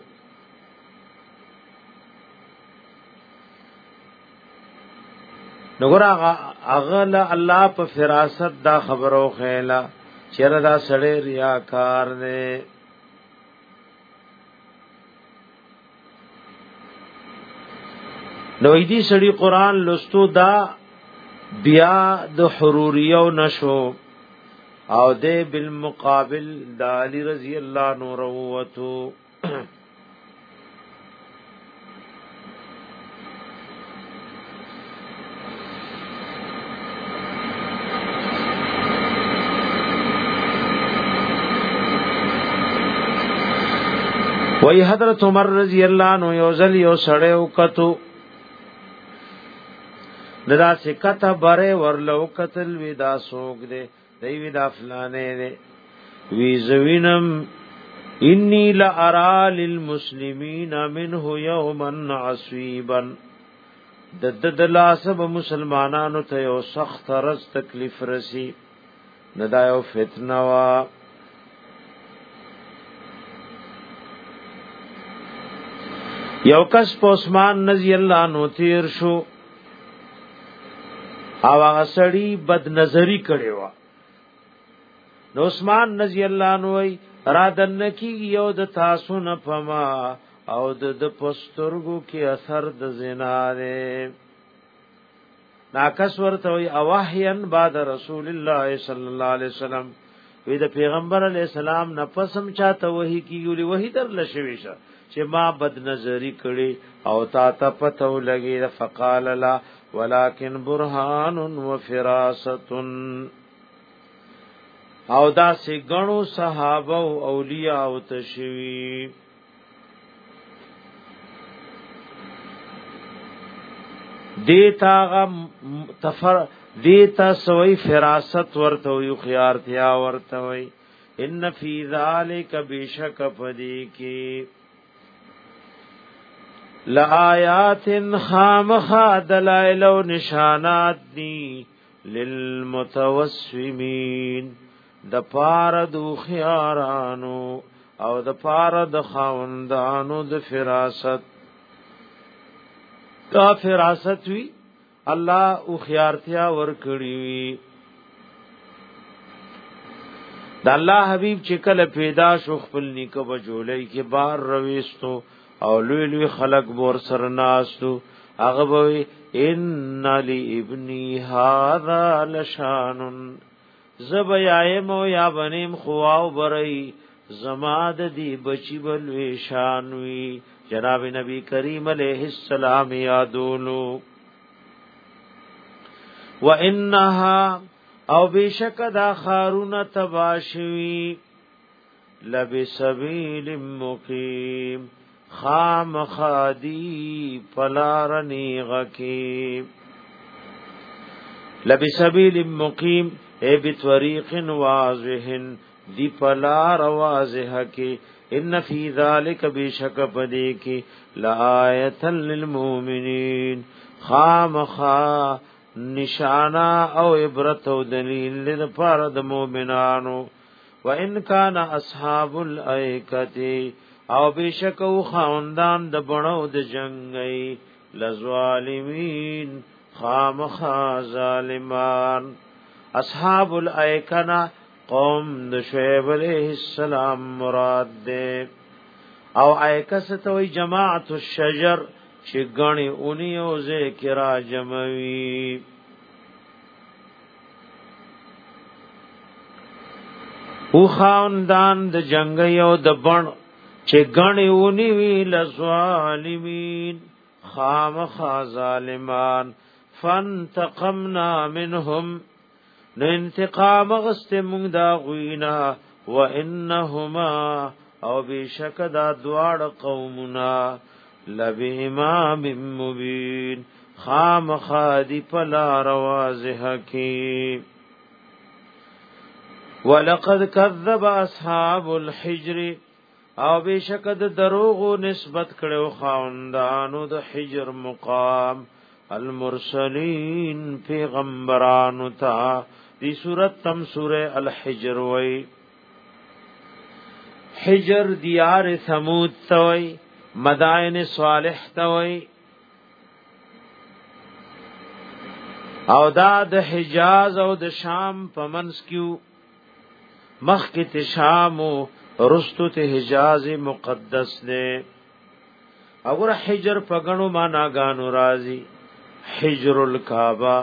نګور هغه الله په فراست دا خبرو خیلا چیرې دا سړی ریاکار دی نو دې سړی قرآن لستو دا بیا د حروریو نشو او دې بالمقابل د علی رضی الله عنه وروتو وی حضرت عمر رضی اللہ عنہ یوزل یو سڑے وکتو ندا سکتا بره ورلو قتل ودا سوک دے دی ودا فلانے دے وی زوینم انی لارا للمسلمین منه یوما عصیبا د د لاسب مسلمانانو ته یو سخت رز تکلیف رسی ندایو فتنه وا یو کس په عثمان رضی الله عنه تیر شو او هغه سړی بد نظری کړي وا نو عثمان رضی الله عنه را دن کی یو د تاسو نه پما او د د پسترګو کې اثر د زنا ده ناکس ورته وی اوحین بعد رسول الله صلی الله علیه وسلم وی د پیغمبر علی السلام نه پسم چاته وਹੀ کیږي وਹੀ در لشوي شه چې ما بد نظری کړي او تا ته پته ولګي فقال لا ولکن برهان و فراست او دا سی گنو صحابه او اولیاء او تشوی دیتا غم تفر دیتا سوی فراست ورته یو خيارتیا ورته وی ان فی ذلک بشک فدی کی لآیات خامخ دلائل و نشانات دی للمتوسمین د پار دو خيارانو او د پار د خاوندانو د فراست کا فراست وی الله او خيارتیا ور کړی وی د الله حبيب چې کله پیدا شو خپل نیکه بجولای کې بار رويستو او لوی لوی خلق بور سر ناسو هغه وی ان لی ابنی هذا لشان زب یایم او یا بنیم خواو برئی زماد دی بچی بلوی شانوی جناب نبی کریم علیہ السلام یادولو و انها او بیشک دا خارون تباشوی لبسبیل مقیم خام خادی پلارنی غکی لبسبیل مقیم اے بطریق واضح دی پلار واضح کی ان فی ذالک بیشک پدی کی لآیتا للمومنین خام خا نشانا او عبرت او دلیل لپاره د مؤمنانو و ان کان اصحاب الایکتی او بیشک او خاندان د بڼو د جنگی لظالمین خام خا ظالمان اصحاب الایکنا قوم د شعیب علیہ السلام مراد دے او ایکس توي جماعت الشجر چې غني اونی او ذکر جمعوي او خاندان د جنگ یو د بڼ چې غني اونی وی لظالمین خامخ ظالمان فانتقمنا منهم نو انتقام غست مونږ دا غوینا و انهما او بشک دا دوار قومنا لبی امام مبین خام خادی پلا روازح کی ولقد کذب اصحاب الحجر او بشک د دروغ نسبت کړو خاوندانو د حجر مقام المرسلین پیغمبرانو تا دی سورت تم سورہ الحجر وی حجر دیار ثمود توی مدائن صالح توی او دا د حجاز او د شام پمنس کیو مخکت شام و رستو ته حجاز مقدس دے اور حجر پگنو مانا گانو رازی حجر الکعبہ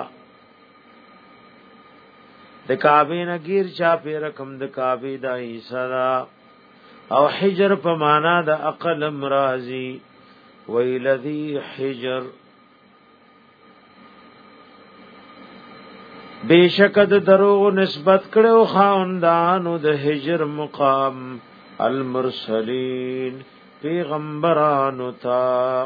د کعبه نگیر چا په رقم د کعبه د عیسی او حجر په معنا د عقل امرازی ویلذی حجر بیشک د دروغ نسبت کړو خاندانو د حجر مقام المرسلین پیغمبرانو تا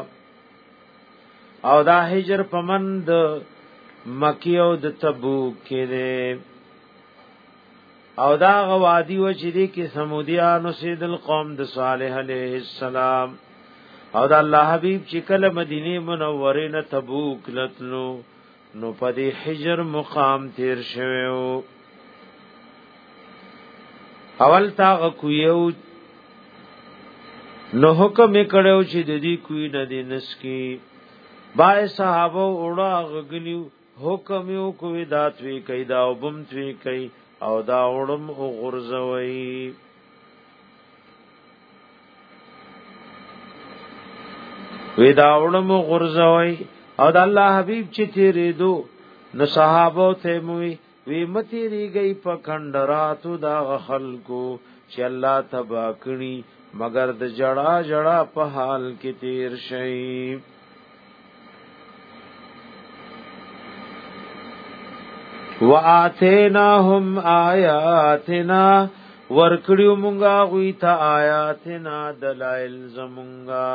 او دا حجر پمند مکی او د تبوک کې ده او دا غوادي و چې دي کې سمودیانو سید القوم د صالح علیه السلام او دا الله حبیب چې کله مدینه منوره نه تبوک لتلو نو پدې حجر مقام تیر شوو اول تا کویو نو حکم کړو چې د دې کوی نه دي نسکی بای صحابه وړا غغلیو حکم یو کوی داتوی کیدا او بم توی کای او دا وړم او غرزوي وی دا وړم او غرزوي او د الله حبیب چې تیرې دو نو صحابه ته موي وی متی ریږي په کندراتو دا خلکو چې الله تبا کړی مگر د جڑا جڑا په حال کې تیر شي وآتیناهم آیاتنا ورکړیو مونږه غوی ته آیاتنا دلائل زمونږه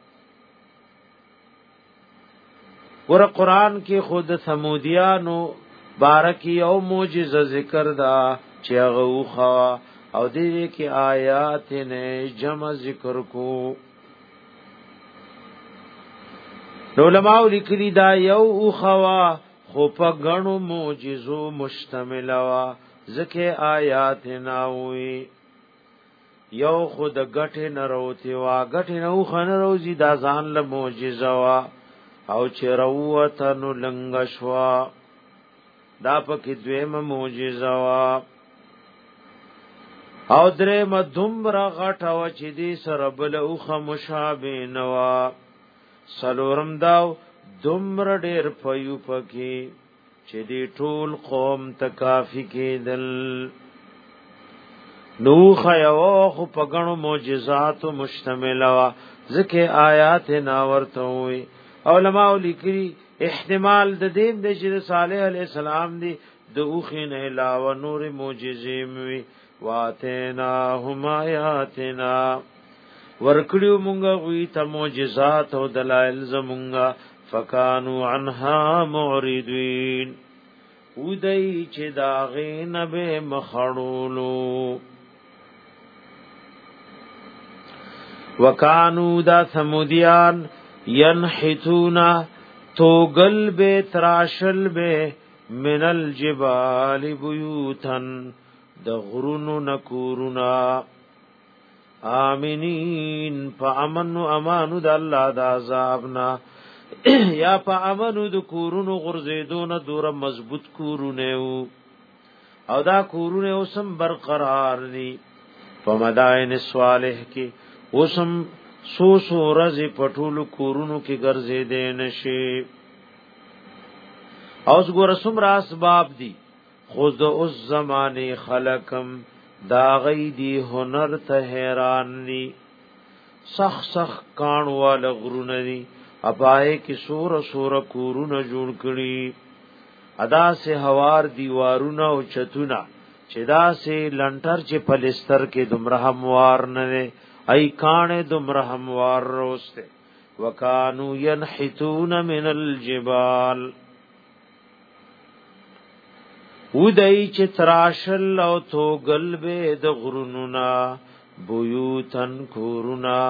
ور قرآن کې خود سمودیانو بارکی او معجزه ذکر دا چې هغه وخوا او دې کې آیات نه جمع ذکر کو علماء لیکلي دا یو وخوا خو په غنو معجزو مشتمل وا ځکه آیات نه وي یو خود غټه نه وروتي وا غټه نه خن روزي دا ځان له معجزه وا او چې روته نو لنګشوا دا پکې دویمه معجزه وا او درې مدمره غټه و چې دې سره بل اوخه مشابه نوا سلورم داو دمر ډېر پيو پکې چې دې ټول قوم تکافي کېدل نو خيو خو پګنو معجزات مشتمل وا ځکه آیات ناورته وي علماء لیکلي احتمال د دې د چې صالح علی السلام دی د اوخین علاوه نور معجزې وي واتینا هم آیاتنا ورکړیو مونږه وی ته معجزات او دلائل زمونږه فکانو عنها معرضین ودای چې داغې نبه مخړولو وکانو دا سمودیان ینحتونا توگل بے تراشل بے من الجبال بیوتن د غرونو نکورنا آمینین پا امنو امانو د اللہ دا عذابنا یا پا امنو د کورونو غرزیدون دور مضبوط کورونیو او دا کورونه اوسم برقرار نی په مدائن صالح کې اوسم سو سو رزي پټولو کورونو کې ګرځې دي نشي اوس ګور سم را اسباب دي خود اوس زمانه خلقم دا غي دي هنر ته حیران دي سخ سخ کان وال غرونه دي اپای کې سور سور کورونه جوړ کړي ادا سے هوار دیوارونه او چتونه چې دا سه لنټر چې پلستر کې دمره هموار نه ای کان دمره هموار روسته وکانو ينحتون من الجبال ودای چې تراشل او تو قلبه د غروننا بیوتن کورونا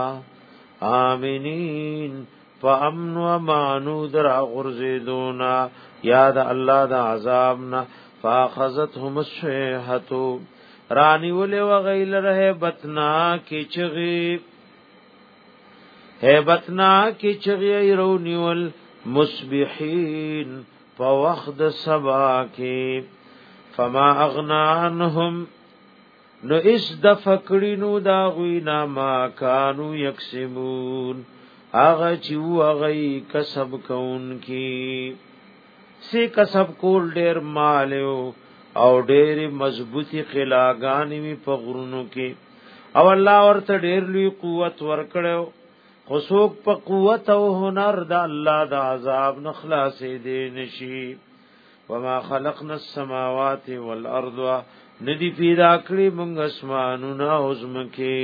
امنین فامن و مانو در غرزیدونا یاد الله د عذابنا فاخذتهم الصيحه رانی ولې وغیل رہے بتنا کی چغی ہے بتنا کی چغی رونیول مصبحین فوخد سبا کی فما اغنا عنهم نو اس دفکڑینو دا غوینا ما کانو یکسبون آغا چیو آغای کسب کون کی سی کسب کول ډیر مالیو او ډیر مضبوطی قلاګانی می په غرونو کې او الله ورته ډیر لوی قوت ورکړو خصوص په قوت او هنر د الله د عذاب نخلاصې دی نشي وما خلقنا السماوات والارض ندی پیدا کړی موږ اسمانونه او زمکه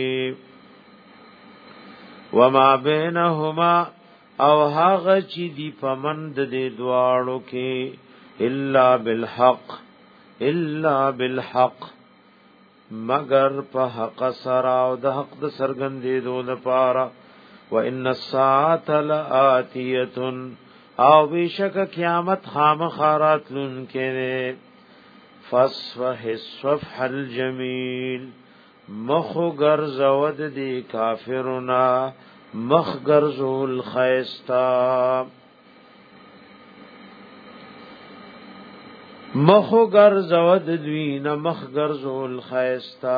وما بینهما او هغه چې دی پمند دې دواړو کې الا بالحق الا بالحق مگر په حق سرا او د حق د سرګندېدو لپاره وان الساعه لآتیه او بشک قیامت خامخارات لن کې فصفح الصفح الجمیل مخ گرزود دی کافرنا مخ گرزول خیستا مخ گرزود دوین مخ گرزول خیستا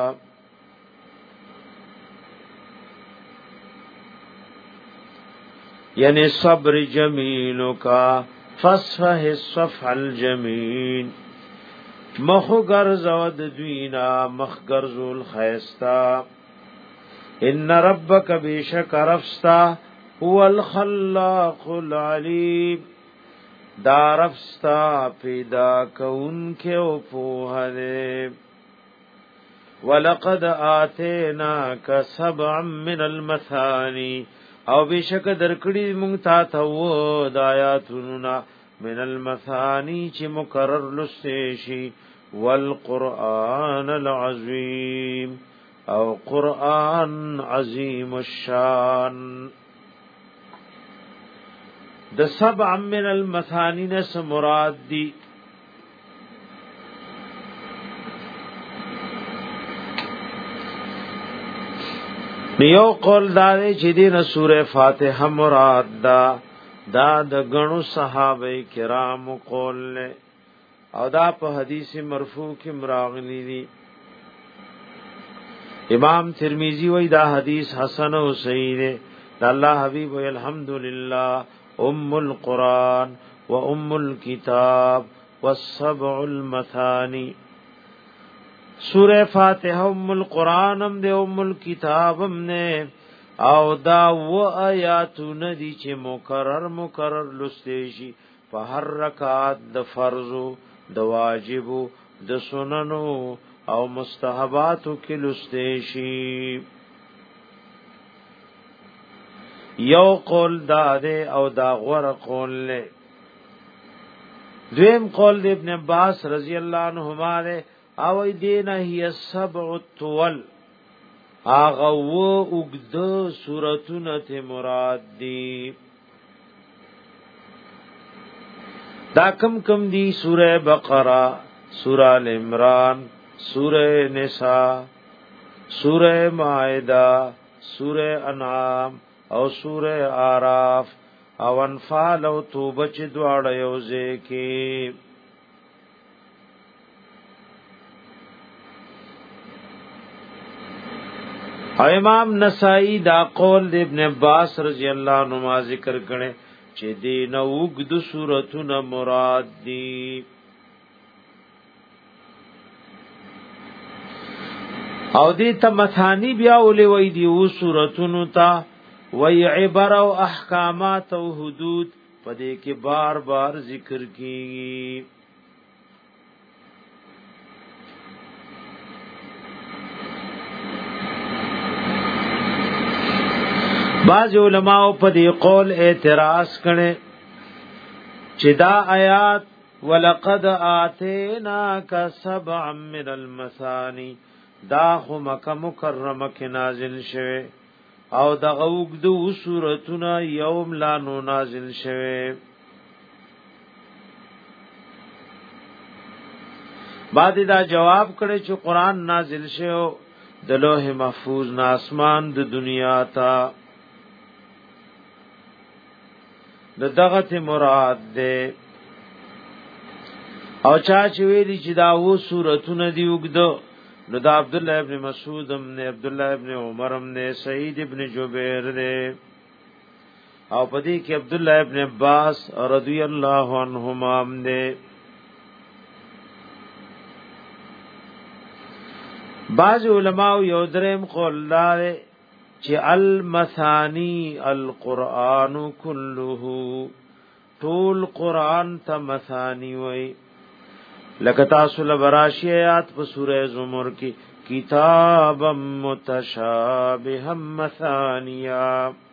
یعنی صبر جمیل کا فصفح الصفح الجمیل مخ گرزود دوینا مخ گرزول خیستا ان ربک بیشک رفستا هو الخلاق العلیم دا رفستا پیدا کون کے اپوہ دے ولقد آتیناک سبعا من المثانی او بیشک درکڑی مونگتا تاو دایاتوننا من المثانی چی مکرر لستیشی والقرآن العظیم او قرآن عظیم الشان د سبع من المثانی نس مراد دی نیو قول دارے چی دین سورہ فاتحہ مراد دا دا د غنو صحابه کرام قول له او دا په حدیث مرفوع کې مراغلی دي امام ترمذی وی دا حدیث حسن او صحیح ده دا الله حبیب وی الحمدللہ ام القرآن و ام الكتاب والسبع المثانی سورہ فاتحہ ام القرآن هم ده ام الكتاب هم نه او دا و آیاتو ندی چې مکرر مکرر لستیشی په هر رکعت د فرضو د واجبو د سننو او مستحباتو کې لستیشی یو قول دا ده او دا غور قول له دویم قول د ابن عباس رضی الله عنهما ده او دینه هي سبع الطول آغا و اگد سورتون تی مراد دی دا کم کم دی سورہ بقرہ سورہ العمران سورہ نساء سورہ مائدہ سورہ انعام او سورہ آراف او انفال او توبہ چی دوار یوزے کی او امام نسائی دا قول د ابن عباس رضی اللہ عنہ ذکر کړي چې دین وګد سورتون مراد دی او دې ته مثانی بیا ولې وای دی و سورتون تا وی عبر او احکامات او حدود پدې کې بار بار ذکر کیږي بعض علماء په دې قول اعتراض کړي چې دا آیات ولقد آتیناک سبعا من المثانی دا خو مکه مکرمه کې نازل شوه او دا وګدو سورتونه یوم لا نو نازل شوه بعد دا جواب کړي چې قران نازل شوه د لوح محفوظ نه اسمان د دنیا تا د دغه مراد ده او چا چې ویلي چې دا و سورتونه دی وګدو نو دا عبد الله ابن مسعود هم نه عبد الله ابن عمر هم نه سعید ابن جبیر نه او پدې کې عبد الله ابن عباس رضی الله عنهما هم نه بعض علماء یو دریم قول لاره چې المثانی القرآن كله طول قرآن ته مثانی وای لکه تاسو لبراشی آیات په سوره زمر کې کتاب متشابه مثانیا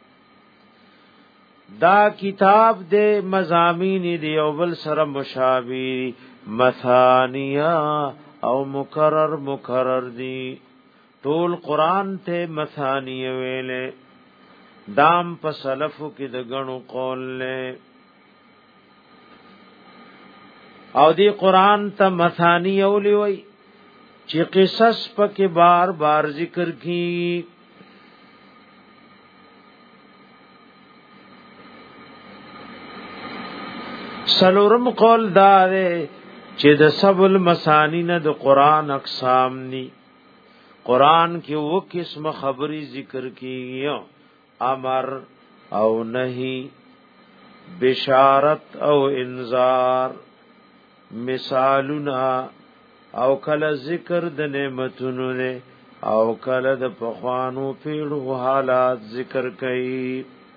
دا کتاب دې مضامین دی او بل سره مشابه مثانیا او مکرر مکرر دی ټول قران ته مثانی ویلې دام په سلفو کې د غنو قول له او دی قران ته مثانی اولی وی چې قصص پکې بار بار ذکر کی سلورم قول دا ده چې د سب المثانی نه د قران اقسام ني قران کې و قسم خبري ذکر کیږي امر او نهي بشارت او انذار مثالنا او کله ذکر د نعمتونو نه او کله د پخوانو پیړو حالات ذکر کړي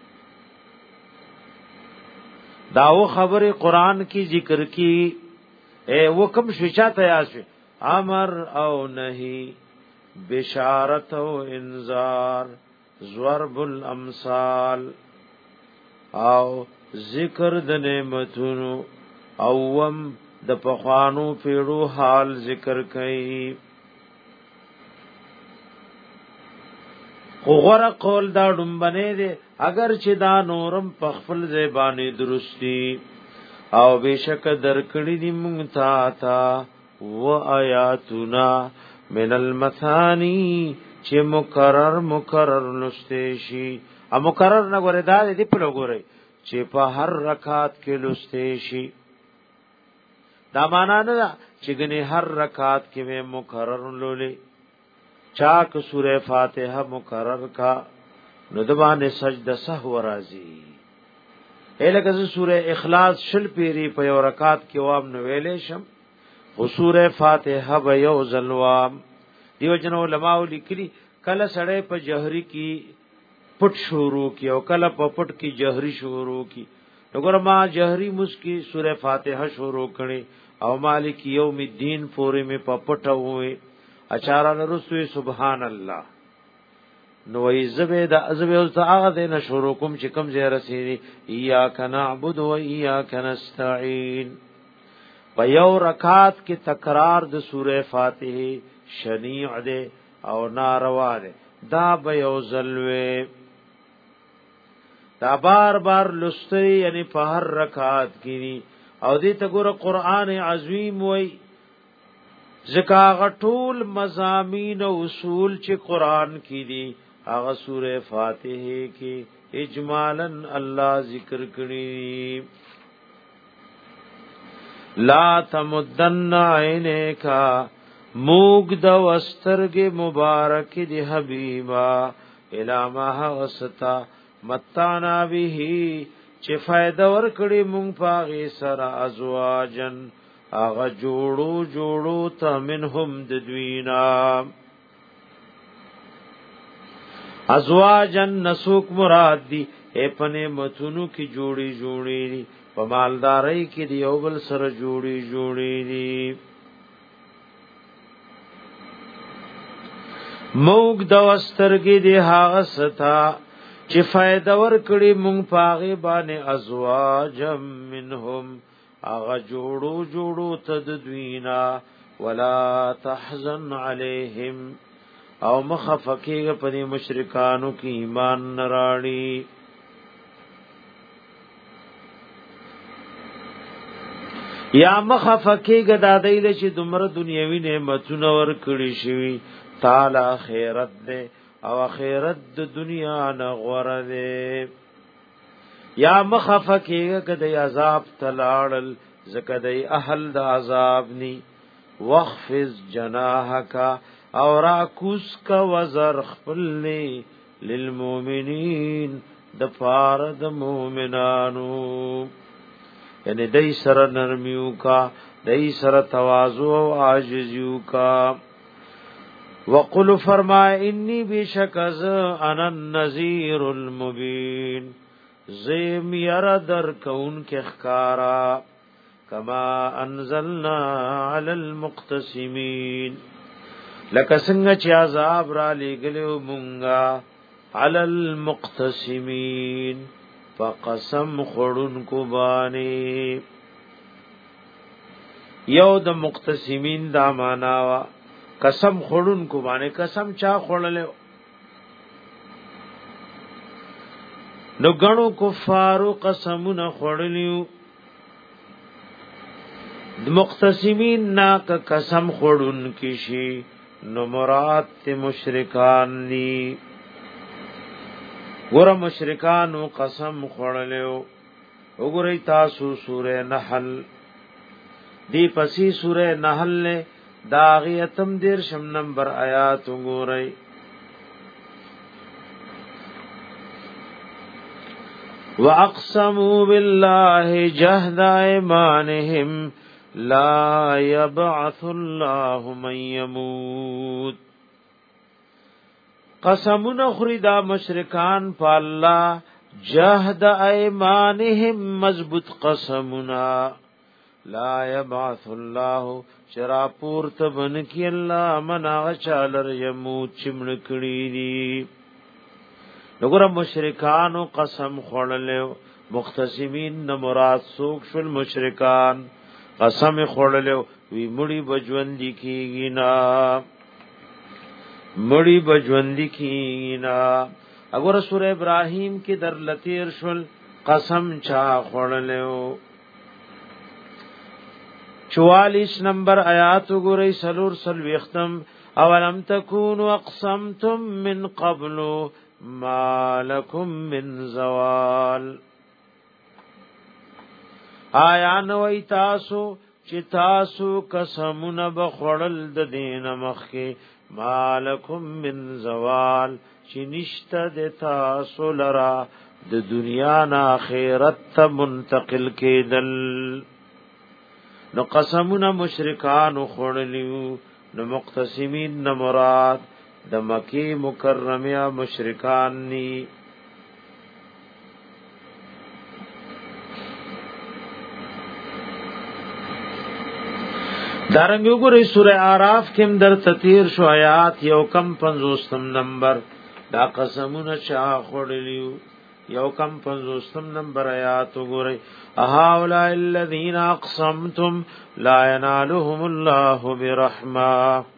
داو خبر قران کی ذکر کی اے وکم شچا تیاس امر او نهی بشارت او انذار ضرب الامثال او ذکر د نعمتونو اوم د پخوانو پیړو حال ذکر کړي غوړه قول دا ډمبنه دي اگر چې دا نورم پخپل زبانه درستی او بشک درکړی دی مونږ تا تا و آیاتنا من المثانی چې مکرر مکرر لسته شي ا مکرر نه غره دا دی په لګوري چې په هر رکعت کې لسته شي دا معنا نه چې ګنې هر رکعت کې مې مکرر لولې چاک سورہ فاتحہ مکرر کا ندبان سجدہ سهو راضی الکه سورہ اخلاص شل پیری په یو رکعت کې وام نو ویلې شم او سورہ فاتحہ به یو زلوام دیو جن علماء لیکلي کله سړی په جهري کې پټ شروع کی او کله په پټ کې جهري شروع کی وګوره ما جهري مسکی سورہ فاتحہ شروع کړي او مالک یوم الدین پورې می په پټ وې اچارا نرسوی سبحان الله نو ایزبه د ازبه او تعاغ دینه شروع کوم چې کوم زیاره سي ایاک نعبد و ایاک نستعين په یو رکعت کې تکرار د سوره فاتحه شنیع ده او ناروا ده دا به یو زلوه دا بار بار لستی یعنی په هر رکعت کې او دې ته ګوره قران عظیم وای زکا غټول مزامین او اصول چې قران کې دي هغه سوره فاتحه کې اجمالاً الله ذکر کړی لا تمدن عینک موګ د وسترګې مبارک دی حبیبا الامه وستا متانا به چې فائدہ ور کړی مونږ پاغه سره ازواجن اغا جوړو جوړو ته منهم د دوینا ازواجن نسوک مراد دی اپنے متونو کی جوړی جوړی په مالداري کې دی او بل سره جوړی جوړی دی موږ د وسترګې دی هغه ستا چې فائدہ ور کړی مونږ پاغه باندې ازواجم منهم اغا جوړو جوړو تدوینا ولا تحزن علیہم او مخفقیگ پدی مشرکانو کی ایمان نراڑی یا مخفقیگ دادیل چی دمر دنیاوی نعمتون ور کړی شوی تعالی خیرت دے او خیرت د دنیا نغور دے یا مخفقیگا کدی عذاب تلاړل زکدی اهل د عذاب نی وخفز جناحکا او راکوس کا وزر خپلنی للمؤمنین د پار د مؤمنانو یعنی دای سره نرمیو کا دای سره تواضع او عاجزیو کا وقل فرمای انی بشکز انا النذیر المبین زیم یرا در کون کے خکارا کما انزلنا علی المقتسمین لکه څنګه چې عذاب را لګلو مونږه علی المقتسمین فقسم خړون کو باندې یو د مقتسمین دا معنا وا قسم خورن کو باندې قسم چا خورلې نو غنو کفارو قسمونه خورلیو د مقتسمین نا ک قسم خورن کی شي نو مراد ته مشرکان ني ګور مشرکانو قسم خورلیو وګورئ تاسو سوره نحل دی پسی سوره نحل نے داغیتم دیر شم نمبر آیات وګورئ واقسموا بالله جهد ايمانهم لا يبعث الله من يموت قسمنا خریدا مشرکان په الله جهد ايمانهم مضبوط قسمنا لا يبعث الله شرا پورت بن کی الله منا چالر يموت چمن کړي دي وګوره مشرکانو قسم خورلو مختصمین نه مراد سوق شل مشرکان قسم خورلو وی مړي بجوندې کیږي نا مړي بجوندې کیږي نا وګوره سوره ابراهيم کې در لتیر شل قسم چا خورلو چوالیس نمبر آیات وګورئ سلور سلوي ختم اولم تکونوا اقسمتم من قبل ما لكم من زوال آیا نوې تاسو چې تاسو قسمونه بخړل د دین مخکي ما لكم من زوال چې نشته د تاسو لرا د دنیا نه آخرت ته منتقل کېدل نو قسمونه مشرکان خړلیو نو مقتسمین نه مراد د مکی مکرمه مشرکان ني دارنګ وګورئ سوره আরাف کې در تطیر شو آیات یو کم پنځوستم نمبر دا قسمونه چا خړلیو یو کم پنځوستم نمبر آیات وګورئ اهاولا الذين اقسمتم لا ينالهم الله برحمه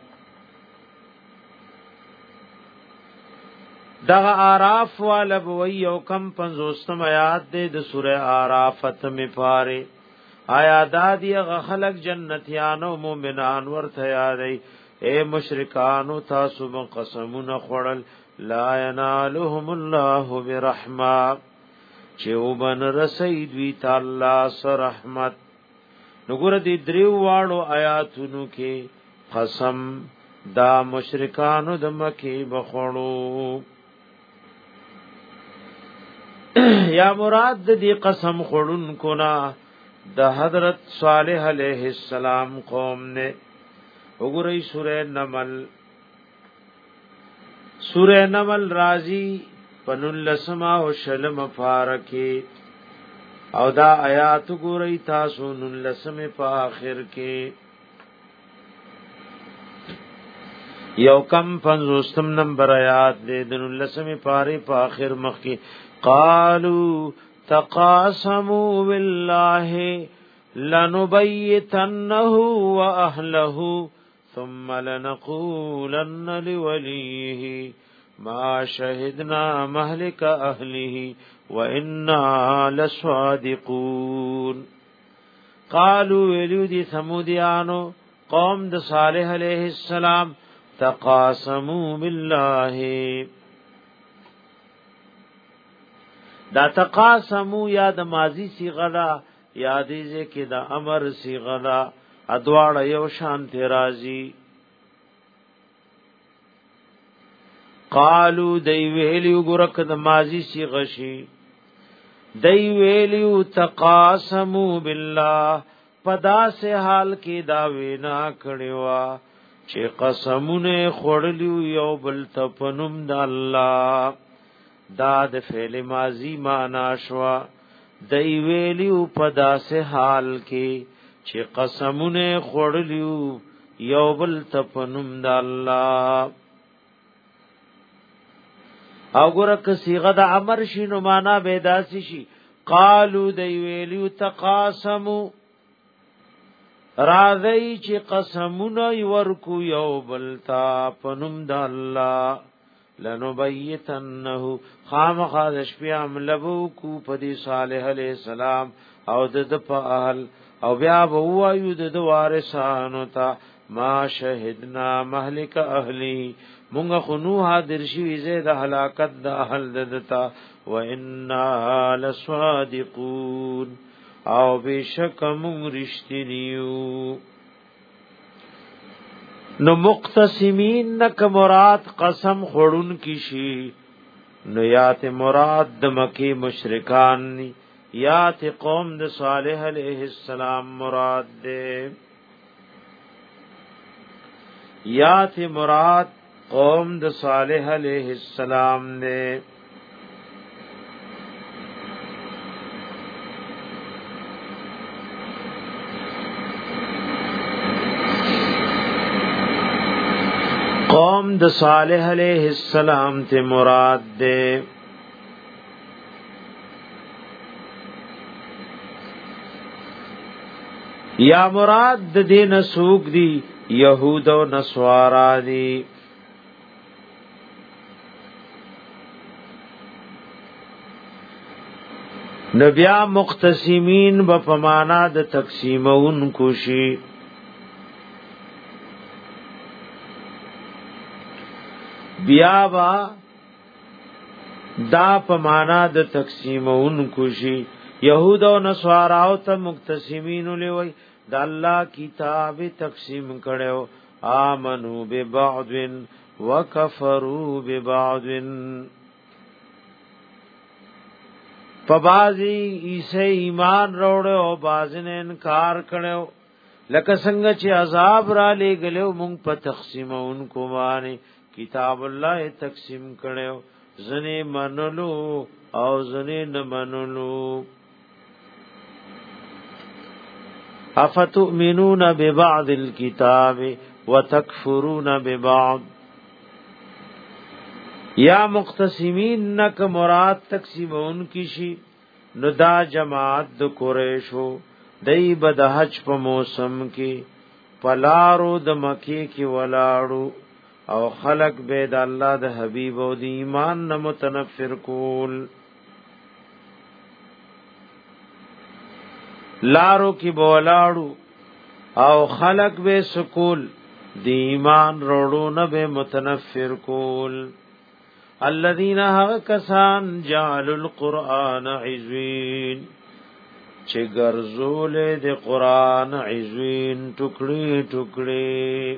دا اعراف والا بوئی یو کم پنځوستم آیات دې د سوره اعراف ختم پاره آیا دادی غخلق جنتیان او مومنان ورته یادای اے مشرکانو تاسو قسمونه خړل لا ینالهم الله برحمه چې وبن رسید وی تعالی سره رحمت نګور دې دریو واړو آیاتونو کې قسم دا مشرکانو د مکی بخړو یا مراد دې قسم خړون کو نا د حضرت صالح علیہ السلام قوم نے وګورئ سورہ نمل سورہ نمل رازی پنلسما او شلم فارکی او دا آیات ګورئ تاسو نلسم په اخر کې یو کم پنځوستم نمبر آیات دې نلسم پاره په اخر مخ کې قالوا تقاسموا بالله لنبيتنه واهله ثم لنقولن لوليه ما شهدنا مهلك اهله وانا لصادقون قالوا ولودي ثموديانو قوم د صالح عليه السلام تقاسموا بالله دا تقاسمو یا د ماضی صیغه دا یا دې کې دا امر صیغه دا ادواړه یو شان ترازی قالو دی ویلیو ګرک د ماضی صیغه شي دی ویلیو تقاسمو بالله پدا سے حال کې دا وینا کړوا چې قسمونه خړلیو یو بل تپنم د الله دا د فعل ماضی معنا شوا دی ویلیو پدا سے حال کې چې قسمونه خړلیو یو بل تپنم د الله او ګرک صيغه د امر شینو معنا بيداسي شي قالو دی ویلیو تقاسمو راځي چې قسمونه ورکو یو بلتا پنوم د الله لنبیتنه خامخا د شپې عملو کو پدی صالح علیہ السلام او د په اهل او بیا وایو د وارثانو ته ما شهدنا مهلک اهلی مونږ خنو حاضر شي زید هلاکت د اهل دتا و انا لصادقون او بشک مونږ رښتینیو. نو مقتسمین نک مراد قسم خورون کی شي نو یات مراد د مکی مشرکان نی یات قوم د صالح علیہ السلام مراد دے یات مراد قوم د صالح علیہ السلام دے. قوم د صالح علیہ السلام ته مراد دے. یا مراد د دین سوق دی یهود او نصارا دی. نبیا مقتسمین و پمانا د تقسیمون کوشی بیا با دا پمانا د تقسیمون کوشی یهود او نصارا او ته مقتسمین لوی د الله کتاب تقسیم کړو آمنو ببعض وکفروا ببعض فبازی عیسی ایمان روڑے او بازن انکار کړو لکه څنګه چې عذاب را لګلو مونږ په تقسیمون کو باندې کتاب الله تقسیم کړو زنه منلو او زنه نه منلو. افتؤمنون ببعض الكتاب وتكفرون ببعض یا مقتسمین نک مراد تقسیمون کی شي نو دا جماعت د قریشو دای بد حج په موسم کې پلارو د مکی کې ولاړو او خلق به د الله د حبیب او د ایمان نه متنفر کول لارو کی بولاړو او خلق به سکول دی ایمان روړو نه به متنفر کول. الذين ها کسان جعلوا القرآن عزوین چې ګرځول د قرآن عزوین ټوکړي ټوکړي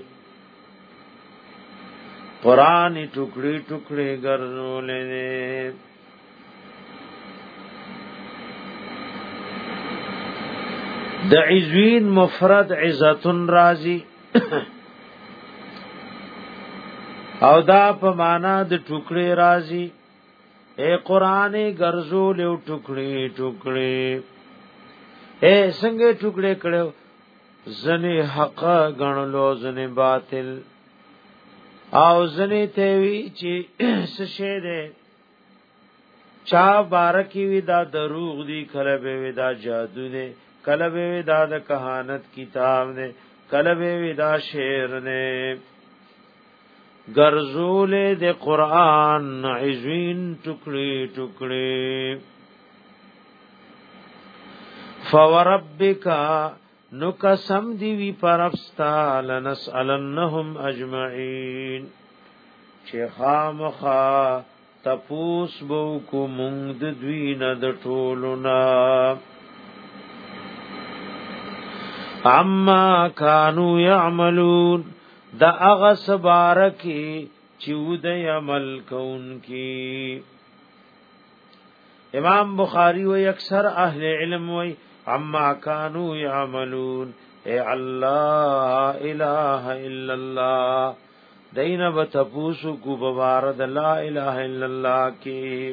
قرآن ټوکړي ټوکړي ګرځول دي. د عزوین مفرد عزتن رازی او دا په معنا د ټوکړي رازی اے قران ګرځول او ټوکړي ټوکړي اے څنګه ټوکړي کړو زنه حق غنلو زنه باطل او زنه ته وی چې څه ده چا بارکی وی دا دروغ دی کله به وی دا جادو دی کله به دا د کہانت کتاب نے کله به دا شعر نے گرزول د قرآن عزوین ټوکړي ټوکړي. فوربک نو قسم دی وی پرفستا لنسالنهم اجمعین چې خامخا تپوس بو کو مونږ د دوی نه د ټولنا اما کانوا یعملون دا اغس بارکی چود عمل کون کی. امام بخاری و اکثر اہل علم و اما کانوا یعملون اے اللہ الہ الا اللہ دین بتپوسو کو ببارد لا الہ الا اللہ کی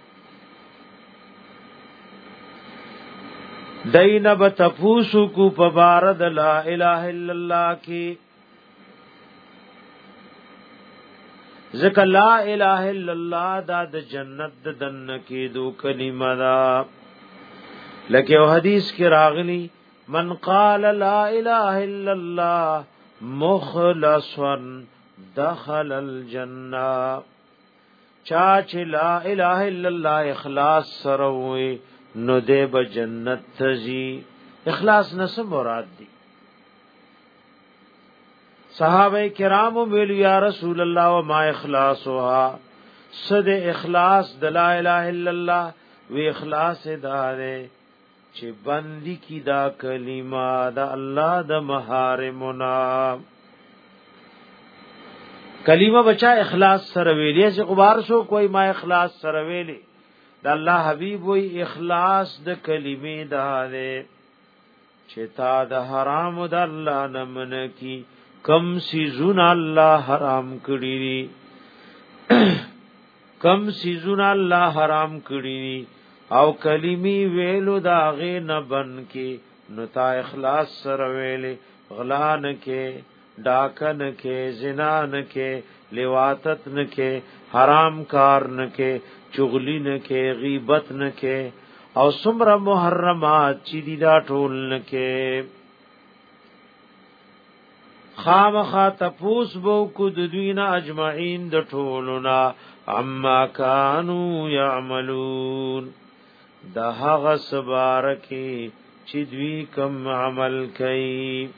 دین بتپوسو کو ببارد لا الہ الا اللہ کی ذکر لا الہ الا اللہ دا د جنت دن کی دو کلمہ دا لکه او حدیث کې راغلی من قال لا اله الا الله مخلصا دخل الجنه چا چې لا اله الا الله اخلاص سره وي نو دې به جنت تزي. اخلاص نس مراد دي. صحابه کرامو ویل یا رسول الله و ما اخلاصها صد اخلاص د لا اله الا الله وی اخلاص داره چې بندي کی دا کلمه د الله د محارمنا کلمه بچا اخلاص سره ویلې چې غبار شو کوئی ما اخلاص سره ویلې د الله حبيب وی اخلاص د کلمې داره چې تا د حرام د الله نمن کی کم سیزون الله حرام کړی دي کم سیزون الله حرام کړی دي او کلمی ویلو دا غې نه بن کې نو تا اخلاص سره ویلې غلا نه کې ډاکه نه کې زنا نه کې لواطت نه کې حرام کار نه کې چغلی نه کې غیبت نه کې او څومره محرمات چې دي دا ټول نه کې خامخا تپوس بو کو د دوینا اجمعین د ټولنا عما کانوا یعملون دا هغه سبارکی چې دوی کم عمل کوي.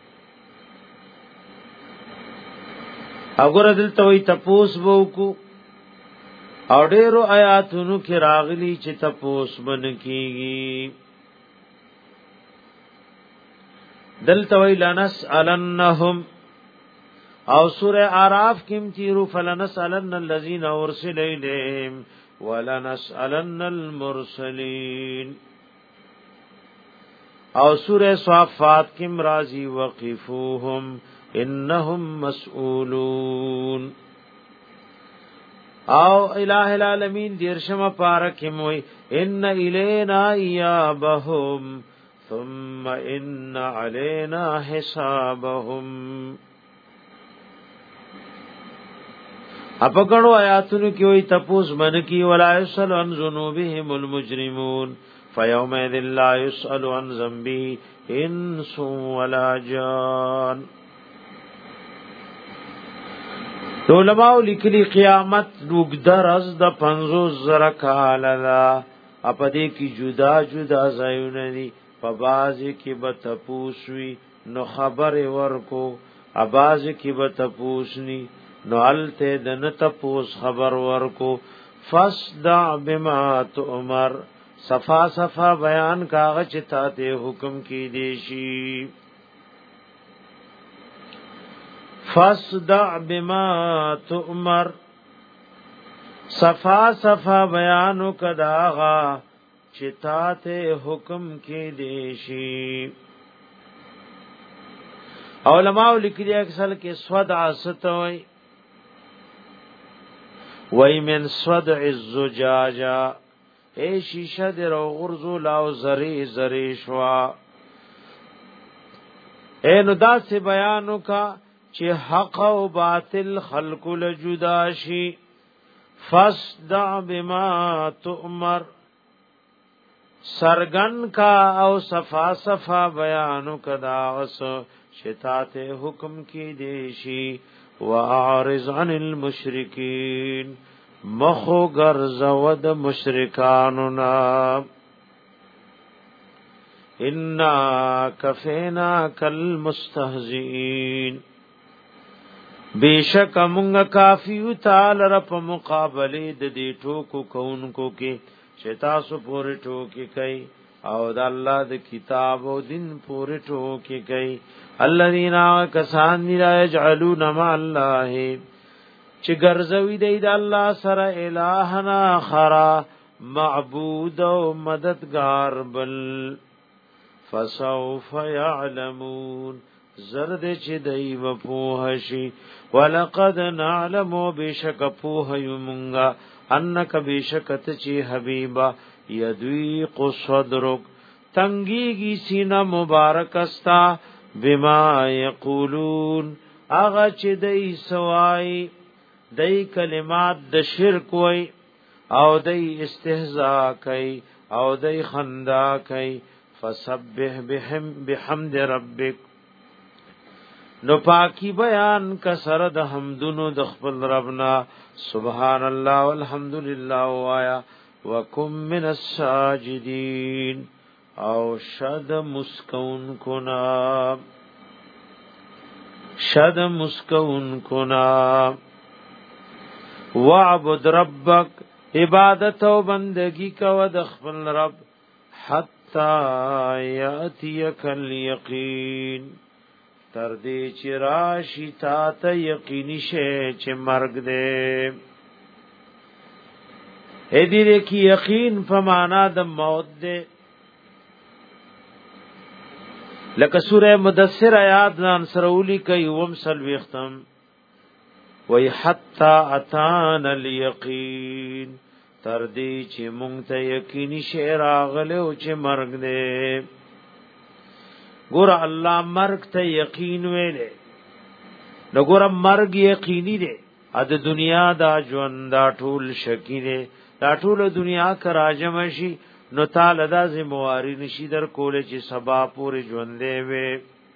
اگر دلته وي تپوس بو کو او ډیرو آیاتونو کې راغلي چې تپوس بن کیږي. دلته وی لنسألنهم او سورہ اعراف کیم تیرو فلنسألن الذین ارسل الیہم ولنسألن المرسلین او سورہ صافات کیم رازی وقفوهم انهم مسئولون او الہ العالمین دیرشم پارکیم وی ان الینا ایابهم ثم ان علينا حسابهم. اپکړو آیاتونو کې وي تپوس من کی ولا يسأل عن ذنوبهم المجرمون فيومئذ لا يسأل عن ذنبه انس ولا جان. علماء لیکلي قیامت وګدر از د پنځوس زره کال لا اپدې کې جدا جدا ځایونه دي په بازي کې به تپوسوي نو خبر ورکو ابازي کې به تپوسني نو الته دنه تپوس خبر ورکو فصدع بما تؤمر صفا صفا بیان کاغه چې ته حکم کې دیشي. فصدع بما تؤمر صفا صفا بیانو کداغا چتاته حکم کې دیشي. علماء لیکلي اکثر کې صدع ستوي وای من صدع الزجاجه اے شیشه در غرزو لاو زری زری شوا اے نو دا سے بیانو کا چې حق او باطل خلق لجدا شي. فصدع بما تؤمر سرغن کا او صفا صفا بیانو کدا غس شتات حکم کی دیشی. واعرض عن المشرکین مخو گرزود مشرکاننا انا کفینا کالمستهزئین بیشک مونږ کافیو تعالی رب مقابله د دې ټوکو کونکو کې شتا سو پورې ټوکی کوي او د الله د کتاب او دین پورې ټوکی کوي. الذين كسان لا يجعلون مع الله چې ګرځوي دی د الله سره الہنا خرا معبود او مددگار بل. فسوف يعلمون زرد چې دی و پوه شي. ولقد نعلم بشک پوه یمغا انک بشکت چی حبیبا یدویق صدرک تنگیگی سینہ مبارک استا بما یقولون اغا چی دی سوائی دی کلمات د شرک وی او دی استهزاء کئی او دی خندا کئی فسبح بهم بحمد ربک نو پاکی بیان کسر د حمدونو د خپل ربنا سبحان الله والحمدلله وایا وکم من الساجدین او شد مسکون کنا شد مسکون کنا وعبد ربک عبادت او بندگی کو د خپل رب حتا یاتیک الیقین تر دې چې راشي تا ته یقیني شي چې مرګ دې اې دې کې یقین په معنا د موت دې لکه سوره مدثر آیات نن سرولی کوي وم سلوي ختم وای حتا اتان الیقین تر دې چې مونږ ته یقیني شي راغله او چې مرګ دې ګور الله مرګ ته یقین ویلې نو ګور مرګ یقیني دی ا د دنیا دا ژوند دا ټول شکی دی دا ټول دنیا کراجم شي نو تعالی دا زمواري نشي در کول چې سبا پورې ژوند دی وي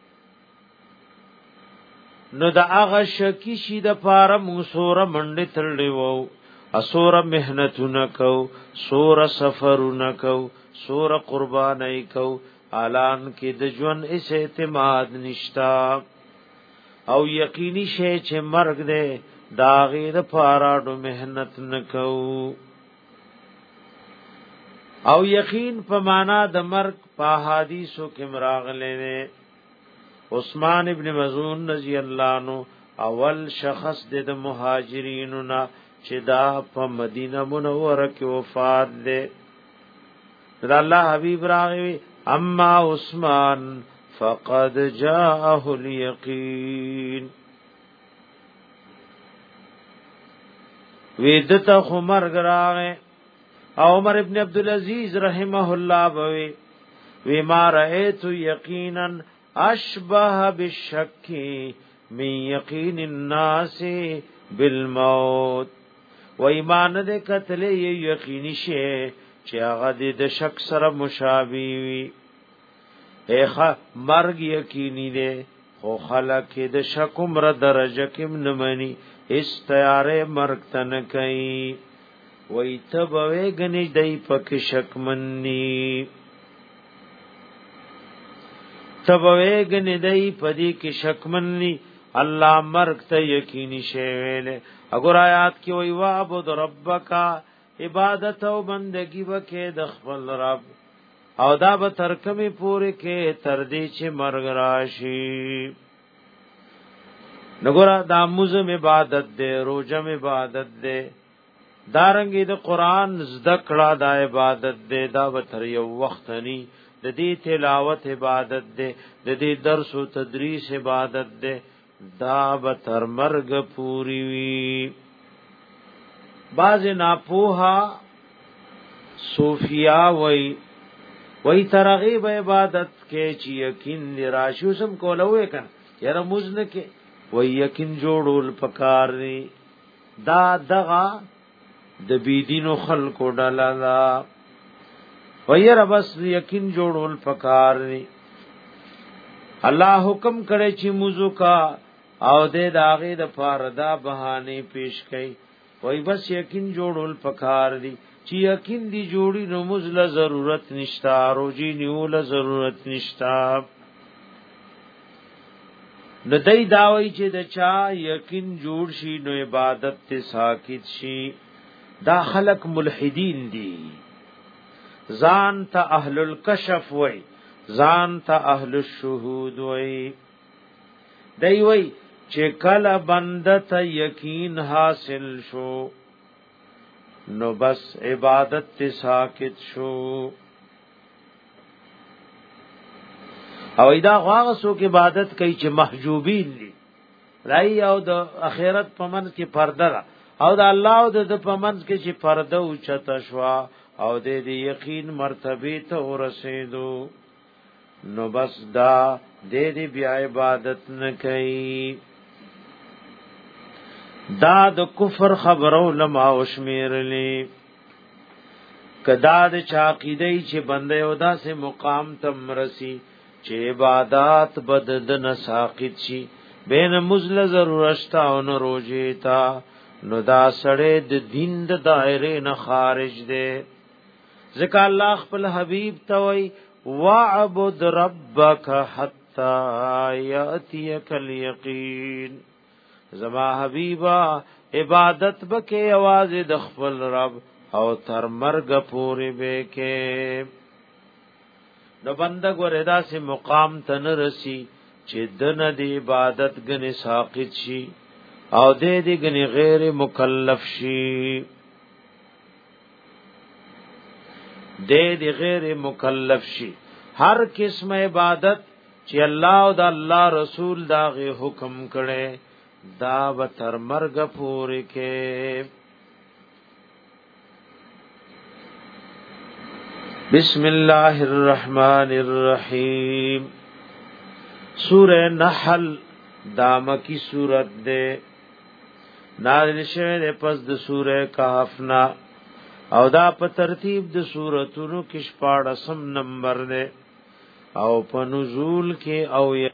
نو دا هغه شکی شي د پاره موسوره منډه تړلې وو اسوره مهنتونه کو سوره سفرونه کو سوره قربانای کو اعلان کې د ژوند اس اعتماد نشتا او یقیني شی چې مرګ دې دا غیر پاراډو مهنت نکو او یقین په معنا د مرګ په حدیثو کې مراغله نه عثمان ابن مزعون رضی الله عنه اول شخص د مهاجرینو نه چې دا په مدینه منوره کې وفات ده دا الله حبیب راغی اما عثمان فقد جاءه اليقين ویدته عمر غراغه عمر ابن عبد العزيز رحمه الله بوي وی ما رأيت يقينا اشبه بالشك من يقين الناس بالموت و ایمان دې کتلې یقیني شي چې هغه د شک سره مشابه وي اخه مرګ یقیني دی خو خلک د شک عمر درجه کې نمنې استعاره مرګ تن کوي وای ته به غني دای پک شک منني ته به غني دای پدې کې شک منني الله مرګ ته یقیني شی ویل اگر آیات کې وی وعبد ربک عبادت او بندگی وکې د خپل رب او دا به ترکمه پوره کې تر دې چې مرګ راشي نګورا د موزم عبادت دې روزم عبادت دې دارنګې د قران ذکر د عبادت دې دا به تر یو وخت ني د دې تلاوت عبادت دې د دې درس او تدریس عبادت دې دا به تر مرګ پوری وي باز ناپوها صوفیا وای وای ترغیب عبادت کې چې یقین راشو سم کولوې کړه یره مزنه کې وای یقین جوړول پکار دی دا دغه د بيدینو خلقو ډالالا وای یره بس یقین جوړول پکار دی الله حکم کړي چې موضوع کا او دې داغه د فاردا بهانه پیش کړي وای بس یقین جوړول پکار دی چې یقین دی جوړی نو مزله ضرورت نشتا روجی نیول ضرورت نشتا نو دای داوی چې د چا یقین جوړ شي نو عبادت ته ساکت شي دا خلق ملحدین دي ځان ته اهل الکشف وای ځان ته اهل الشهود وای دی وای چې کله بنده ته یقین حاصل شو نو بس عبادت ته ساکت شو او ایدا غواغ سو کې عبادت کوي چې محجوبین دي راي او د اخرت پمن کې پرده او د الله او د پمن کې چې پرده او چتا شوا او د یقین مرتبه ته ورسېدو نو بس دا دې دې بیا عبادت نه کوي دا د کفر خبرو لما او شمیرلی کدا د چاقیدی چې بنده او داسې مقام تم رسی چې عبادت بد د نساقط شي بین مزل ضرورت او نه روجه تا نو دا سړی د دین د دایره نه خارج دی ځکه الله خپل حبیب ته وای واعبد ربک حتا یاتیک الیقین زما حبیبا عبادت بکې आवाज د خپل رب او تر مرګ پورې بکې نو بنده ګوردا سي مقام ته نه رسی چې دنه د عبادت غني ساقط شي او دې دې غني غیر مکلف شي دې دې غیر مکلف شي هر قسم عبادت چې الله او د الله رسول داغه حکم کړي دا به تر مرګ پورې کې بسم الله الرحمن الرحیم سورہ نحل دامکی سورت دے نازل شوه ده پس د سورہ کهف نا او دا په ترتیب د سوراتونو کې شپاړسم نمبر ده او په نزول کې او